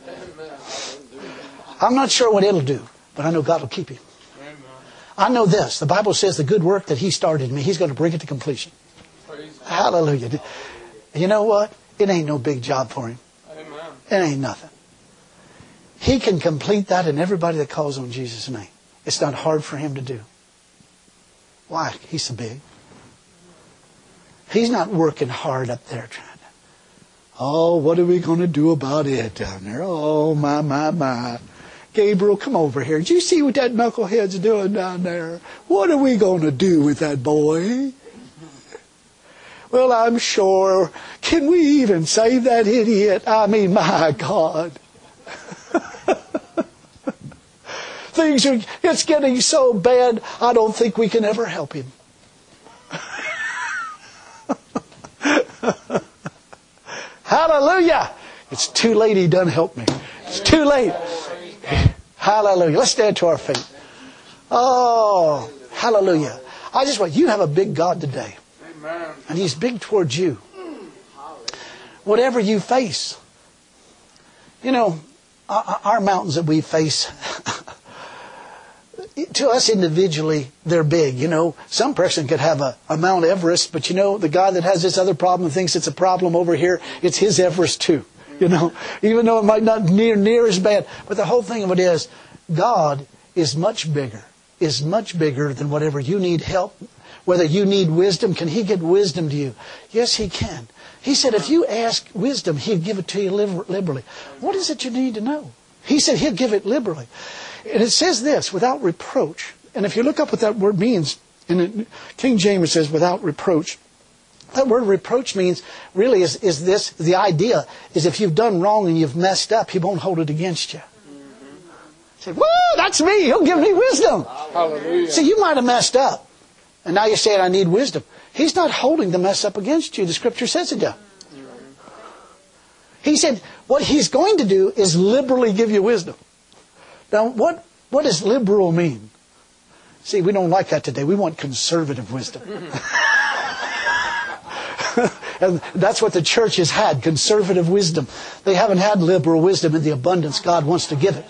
I'm not sure what it'll do, but I know God will keep him. Amen. I know this. The Bible says the good work that He started in me, He's going to bring it to completion. Praise God. Hallelujah. You know what? It ain't no big job for Him. Amen. It ain't nothing. He can complete that in everybody that calls on Jesus' name. It's not hard for Him to do. Why? He's so big. He's not working hard up there trying to, oh, what are we going to do about it down there? Oh, my, my, my. Gabriel, come over here. Did you see what that knucklehead's doing down there? What are we going to do with that boy? Well, I'm sure. Can we even save that idiot? I mean, my God. Things are, it's getting so bad, I don't think we can ever help him. Hallelujah. It's too late. He done helped me. It's too late. Hallelujah. Let's stand to our feet. Oh, hallelujah. I just want you have a big God today. Amen. And He's big towards you. Whatever you face. You know, our, our mountains that we face, to us individually, they're big. You know, some person could have a, a Mount Everest, but you know, the guy that has this other problem thinks it's a problem over here, it's his Everest too. You know, even though it might not near near as bad. But the whole thing of it is, God is much bigger, is much bigger than whatever you need help. Whether you need wisdom, can He get wisdom to you? Yes, He can. He said if you ask wisdom, He'd give it to you liberally. What is it you need to know? He said He'll give it liberally. And it says this, without reproach. And if you look up what that word means, in King James it says without reproach. That word reproach means, really, is, is this, the idea is if you've done wrong and you've messed up, He won't hold it against you. Mm-hmm. Say, woo, that's me. He'll give me wisdom. Hallelujah. See, you might have messed up. And now you're saying, I need wisdom. He's not holding the mess up against you. The Scripture says it does. He said, what He's going to do is liberally give you wisdom. Now, what, what does liberal mean? See, we don't like that today. We want conservative wisdom. And that's what the church has had, conservative wisdom. They haven't had liberal wisdom in the abundance God wants to give it.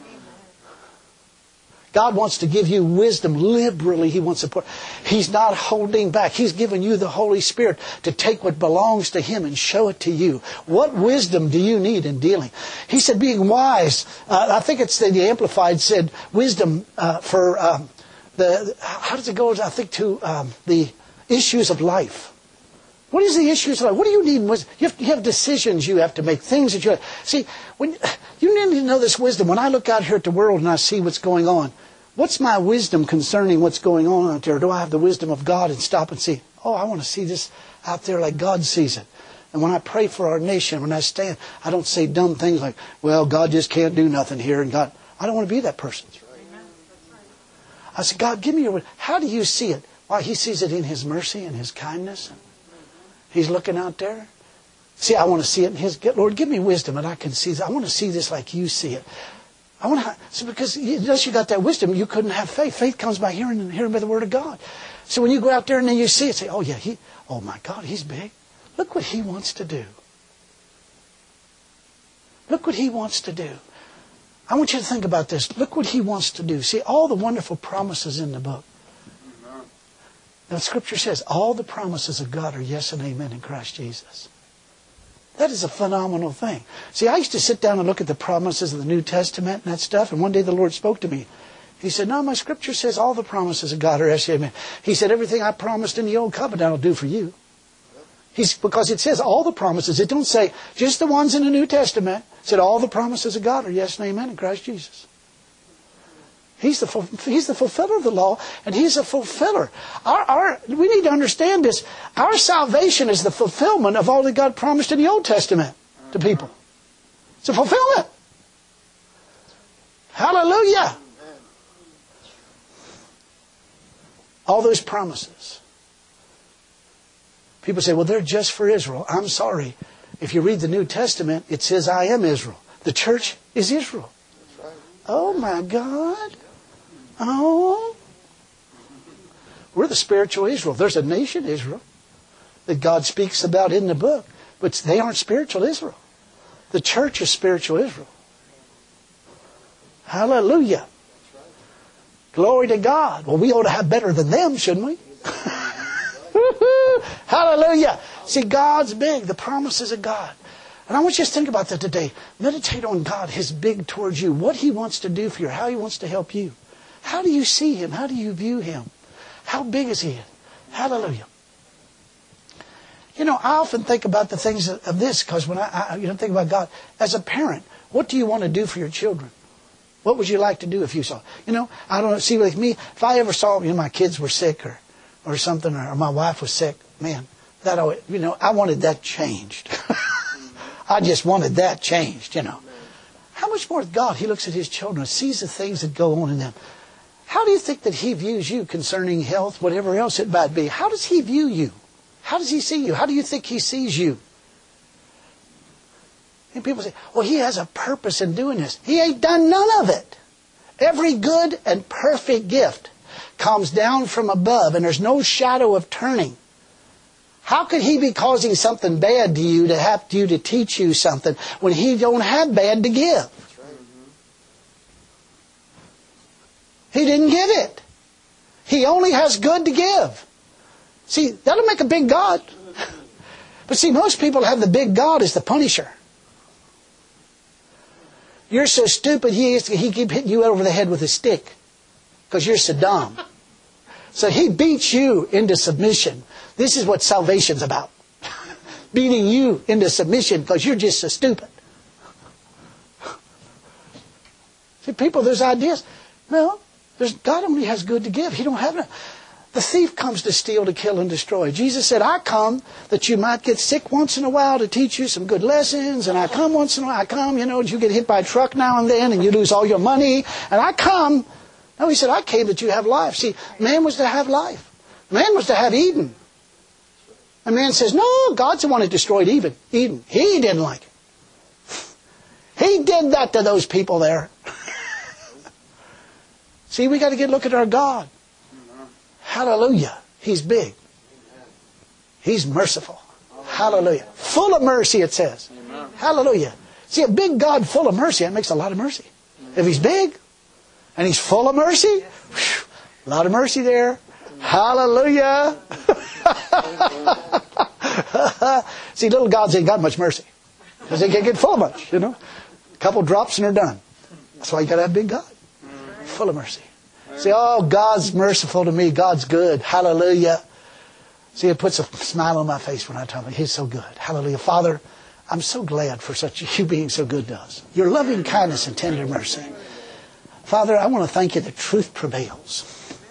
God wants to give you wisdom liberally. He wants to put. He's not holding back. He's given you the Holy Spirit to take what belongs to Him and show it to you. What wisdom do you need in dealing? He said being wise. Uh, I think it's the, the Amplified said wisdom uh, for um, the, how does it go? I think to um, the issues of life. What is the issues of life? What do you need? You have, you have decisions you have to make, things that you have. See, when you need to know this wisdom. When I look out here at the world and I see what's going on, what's my wisdom concerning what's going on out there? Do I have the wisdom of God and stop and see, oh, I want to see this out there like God sees it. And when I pray for our nation, when I stand, I don't say dumb things like, well, God just can't do nothing here. And God, I don't want to be that person. I say, God, give me your wisdom. How do you see it? Why, He sees it in His mercy and His kindness. He's looking out there. See, I want to see it in His... Lord, give me wisdom and I can see this. I want to see this like You see it. I want to... See, because unless you got that wisdom, you couldn't have faith. Faith comes by hearing and hearing by the Word of God. So when you go out there and then you see it, say, oh yeah, he... Oh my God, He's big. Look what He wants to do. Look what He wants to do. I want you to think about this. Look what He wants to do. See, all the wonderful promises in the book. The Scripture says all the promises of God are yes and amen in Christ Jesus. That is a phenomenal thing. See, I used to sit down and look at the promises of the New Testament and that stuff, and one day the Lord spoke to me. He said, no, my Scripture says all the promises of God are yes and amen. He said, everything I promised in the Old Covenant I'll do for you. He's, because it says all the promises. It don't say just the ones in the New Testament. It said all the promises of God are yes and amen in Christ Jesus. He's the He's the fulfiller of the law, and He's a fulfiller. Our, our, we need to understand this. Our salvation is the fulfillment of all that God promised in the Old Testament to people. It's a fulfillment. Hallelujah. All those promises. People say, well, they're just for Israel. I'm sorry. If you read the New Testament, it says, I am Israel. The church is Israel. Oh, my God. Oh. We're the spiritual Israel. There's a nation, Israel. that God speaks about in the book. But they aren't spiritual Israel. The church is spiritual Israel. Hallelujah. Glory to God. Well, we ought to have better than them, shouldn't we? Hallelujah. See, God's big. The promises of God. And I want you to think about that today. Meditate on God, His big towards you. What He wants to do for you. How He wants to help you. How do you see Him? How do you view Him? How big is He? Hallelujah. You know, I often think about the things of this because when I, I you know, think about God, as a parent, what do you want to do for your children? What would you like to do if you saw? You know, I don't know, see with me, if I ever saw, you know, my kids were sick or, or something, or my wife was sick, man, that always, you know, I wanted that changed. I just wanted that changed, you know. How much more with God? He looks at His children, sees the things that go on in them. How do you think that He views you concerning health, whatever else it might be? How does He view you? How does He see you? How do you think He sees you? And people say, well, He has a purpose in doing this. He ain't done none of it. Every good and perfect gift comes down from above, and there's no shadow of turning. How could He be causing something bad to you to have you to teach you something when He don't have bad to give? He didn't give it. He only has good to give. See, that'll make a big God. But see, most people have the big God as the punisher. You're so stupid, he, is, he keep hitting you over the head with a stick because you're so dumb. So He beats you into submission. This is what salvation's about. Beating you into submission because you're just so stupid. See, people, there's ideas. No, there's, God only has good to give. He don't have it. The thief comes to steal, to kill, and destroy. Jesus said, I come that you might get sick once in a while to teach you some good lessons. And I come once in a while. I come, you know, you get hit by a truck now and then and you lose all your money. And I come. No, He said, I came that you have life. See, man was to have life. Man was to have Eden. And man says, no, God's the one that destroyed Eden. Eden. He didn't like it. He did that to those people there. See, we got to get a look at our God. Hallelujah. He's big. He's merciful. Hallelujah. Full of mercy, it says. Amen. Hallelujah. See, a big God full of mercy, that makes a lot of mercy. If He's big and He's full of mercy, whew, a lot of mercy there. Hallelujah. See, little gods ain't got much mercy because they can't get full of much, you know. A couple drops and they're done. That's why you got to have big God. Full of mercy. See, oh, God's merciful to me. God's good. Hallelujah. See, it puts a smile on my face when I tell Him He's so good. Hallelujah. Father, I'm so glad for such you being so good to us. Your loving kindness and tender mercy. Father, I want to thank You that truth prevails.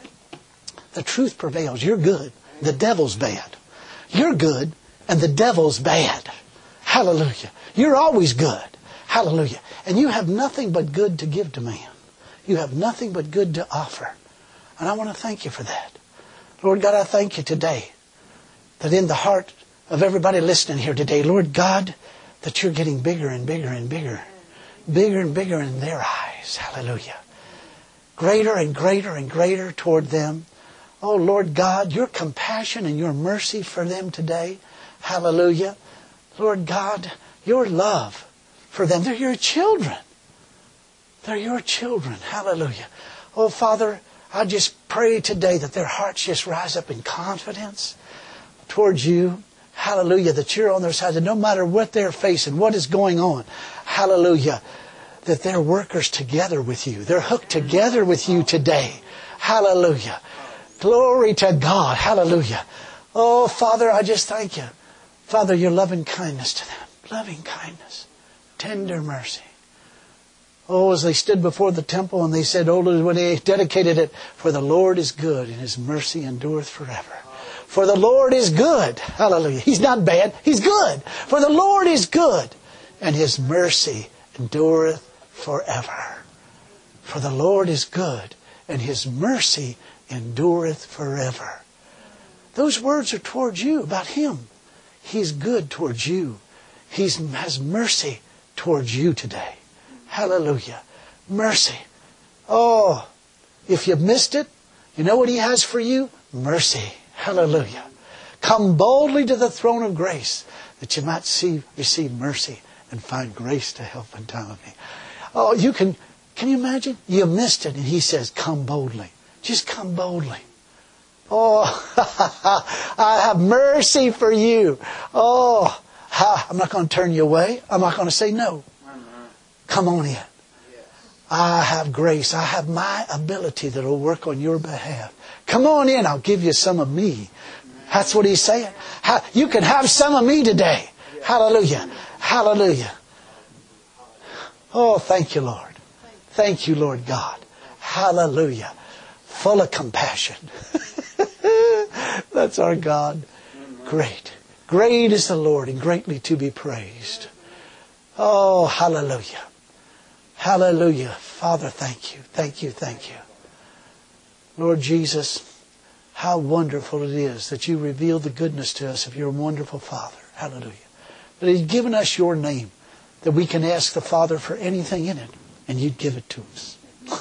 The truth prevails. You're good. The devil's bad. You're good and the devil's bad. Hallelujah. You're always good. Hallelujah. And You have nothing but good to give to man. You have nothing but good to offer. And I want to thank You for that. Lord God, I thank You today that in the heart of everybody listening here today, Lord God, that You're getting bigger and bigger and bigger. Bigger and bigger in their eyes. Hallelujah. Greater and greater and greater toward them. Oh, Lord God, Your compassion and Your mercy for them today. Hallelujah. Lord God, Your love for them. They're Your children. They're Your children. Hallelujah. Oh, Father, I just pray today that their hearts just rise up in confidence towards You. Hallelujah. That You're on their side. That no matter what they're facing, what is going on. Hallelujah. That they're workers together with You. They're hooked together with You today. Hallelujah. Glory to God. Hallelujah. Oh, Father, I just thank You. Father, Your loving kindness to them. Loving kindness. Tender mercy. Oh, as they stood before the temple and they said, oh, when they dedicated it, for the Lord is good and His mercy endureth forever. For the Lord is good. Hallelujah. He's not bad. He's good. For the Lord is good and His mercy endureth forever. For the Lord is good and His mercy endureth forever. Those words are towards you, about Him. He's good towards you. He has mercy towards you today. Hallelujah. Mercy. Oh, if you missed it, you know what He has for you? Mercy. Hallelujah. Come boldly to the throne of grace that you might see, receive mercy and find grace to help in time of need. Oh, you can, can you imagine? You missed it and He says, come boldly. Just come boldly. Oh, I have mercy for you. Oh, I'm not going to turn you away. I'm not going to say no. Come on in. I have grace. I have my ability that will work on your behalf. Come on in. I'll give you some of me. That's what He's saying. You can have some of me today. Hallelujah. Hallelujah. Oh, thank you, Lord. Thank you, Lord God. Hallelujah. Full of compassion. That's our God. Great. Great is the Lord and greatly to be praised. Oh, hallelujah. Hallelujah. Father, thank you. Thank you. Thank you. Lord Jesus, how wonderful it is that you reveal the goodness to us of your wonderful Father. Hallelujah. That He's given us your name, that we can ask the Father for anything in it, and you'd give it to us.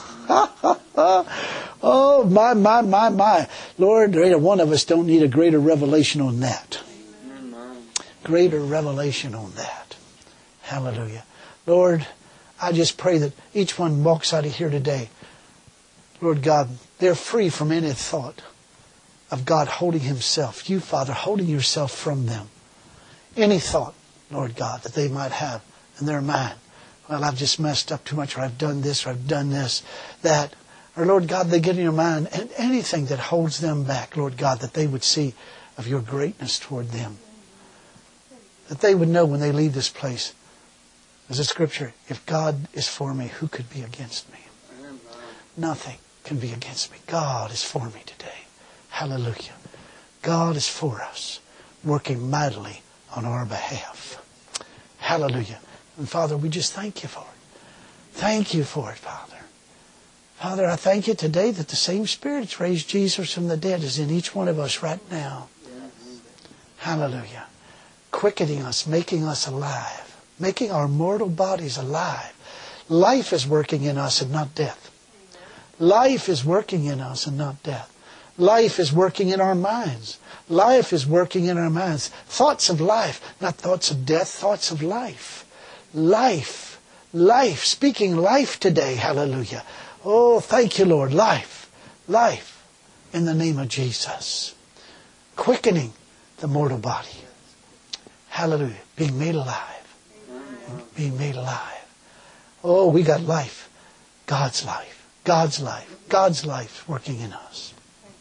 Oh, my, my, my, my. Lord, one of us don't need a greater revelation on that. Greater revelation on that. Hallelujah. Lord, I just pray that each one walks out of here today, Lord God, they're free from any thought of God holding Himself, you, Father, holding yourself from them. Any thought, Lord God, that they might have in their mind. Well, I've just messed up too much, or I've done this, or I've done this, that. Or, Lord God, they get in your mind, and anything that holds them back, Lord God, that they would see of your greatness toward them. That they would know when they leave this place, as a scripture, if God is for me, who could be against me? Amen. Nothing can be against me. God is for me today. Hallelujah. God is for us, working mightily on our behalf. Hallelujah. And Father, we just thank you for it. Thank you for it, Father. Father, I thank you today that the same Spirit that's raised Jesus from the dead is in each one of us right now. Yes. Hallelujah. Quickening us, making us alive, making our mortal bodies alive. Life is working in us and not death. Life is working in us and not death. Life is working in our minds. Life is working in our minds. Thoughts of life, not thoughts of death, thoughts of life. Life, life, speaking life today, hallelujah. Oh, thank you, Lord. Life, life, in the name of Jesus. Quickening the mortal body. Hallelujah. Being made alive. Being made alive. Oh, we got life. God's life. God's life. God's life working in us.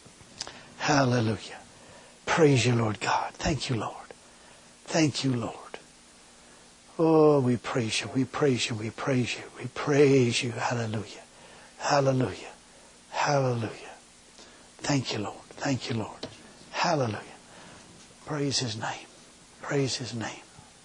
Hallelujah. Praise you, Lord God. Thank you, Lord. Thank you, Lord. Oh, we praise you. We praise you. We praise you. We praise you. Hallelujah. Hallelujah. Hallelujah. Thank you, Lord. Thank you, Lord. Hallelujah. Praise His name. Praise His name.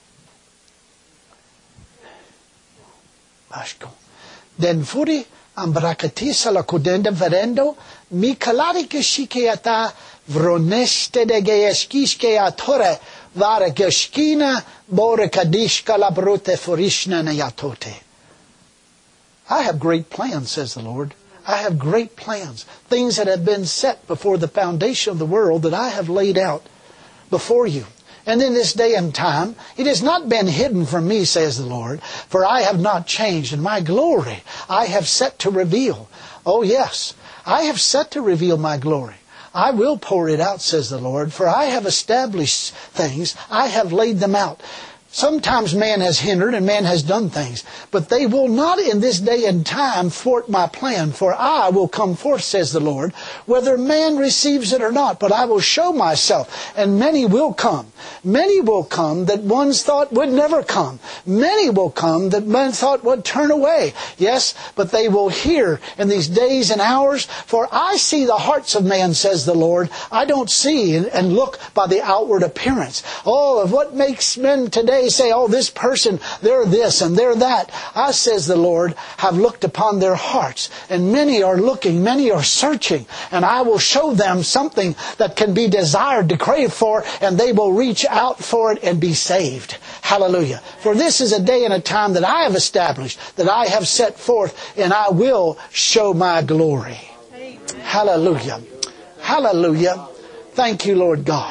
Ashko. Den furi ambrakatisa la kudenda verendo mi kalari keshikeata vroneste de geeskiske atore vare geskina bore kadishka la brute forishna na yatote. I have great plans, says the Lord. I have great plans. Things that have been set before the foundation of the world that I have laid out before you. And in this day and time, it has not been hidden from me, says the Lord, for I have not changed, and my glory I have set to reveal. Oh yes, I have set to reveal my glory. I will pour it out, says the Lord, for I have established things. I have laid them out. Sometimes man has hindered and man has done things, but they will not in this day and time thwart my plan, for I will come forth, says the Lord, whether man receives it or not, but I will show myself, and many will come. Many will come that one's thought would never come. Many will come that men thought would turn away. Yes, but they will hear in these days and hours, for I see the hearts of man, says the Lord. I don't see and look by the outward appearance. Oh, of what makes men today say, oh, this person, they're this and they're that. I, says the Lord, have looked upon their hearts, and many are looking, many are searching, and I will show them something that can be desired to crave for, and they will reach out for it and be saved. Hallelujah. For this is a day and a time that I have established, that I have set forth, and I will show my glory. Amen. Hallelujah. Hallelujah. Thank you, Lord God.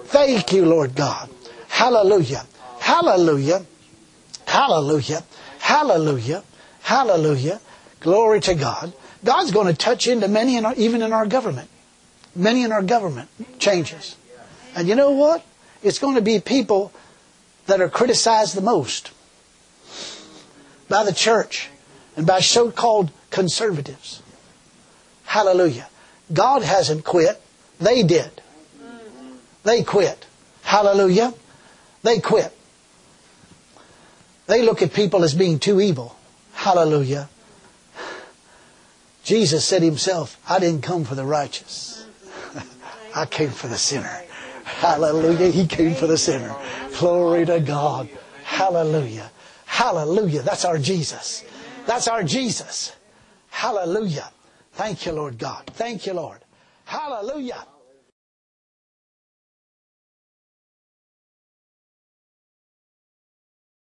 Thank you, Lord God. Hallelujah. Hallelujah. Hallelujah. Hallelujah. Hallelujah. Glory to God. God's going to touch into many, in our, even in our government. Many in our government changes. And you know what? It's going to be people that are criticized the most by the church and by so-called conservatives. Hallelujah. God hasn't quit. They did. They quit. Hallelujah. They quit. They look at people as being too evil. Hallelujah. Jesus said himself, I didn't come for the righteous. I came for the sinner. Hallelujah. He came for the sinner. Glory to God. Hallelujah. Hallelujah. That's our Jesus. That's our Jesus. Hallelujah. Thank you, Lord God. Thank you, Lord. Hallelujah.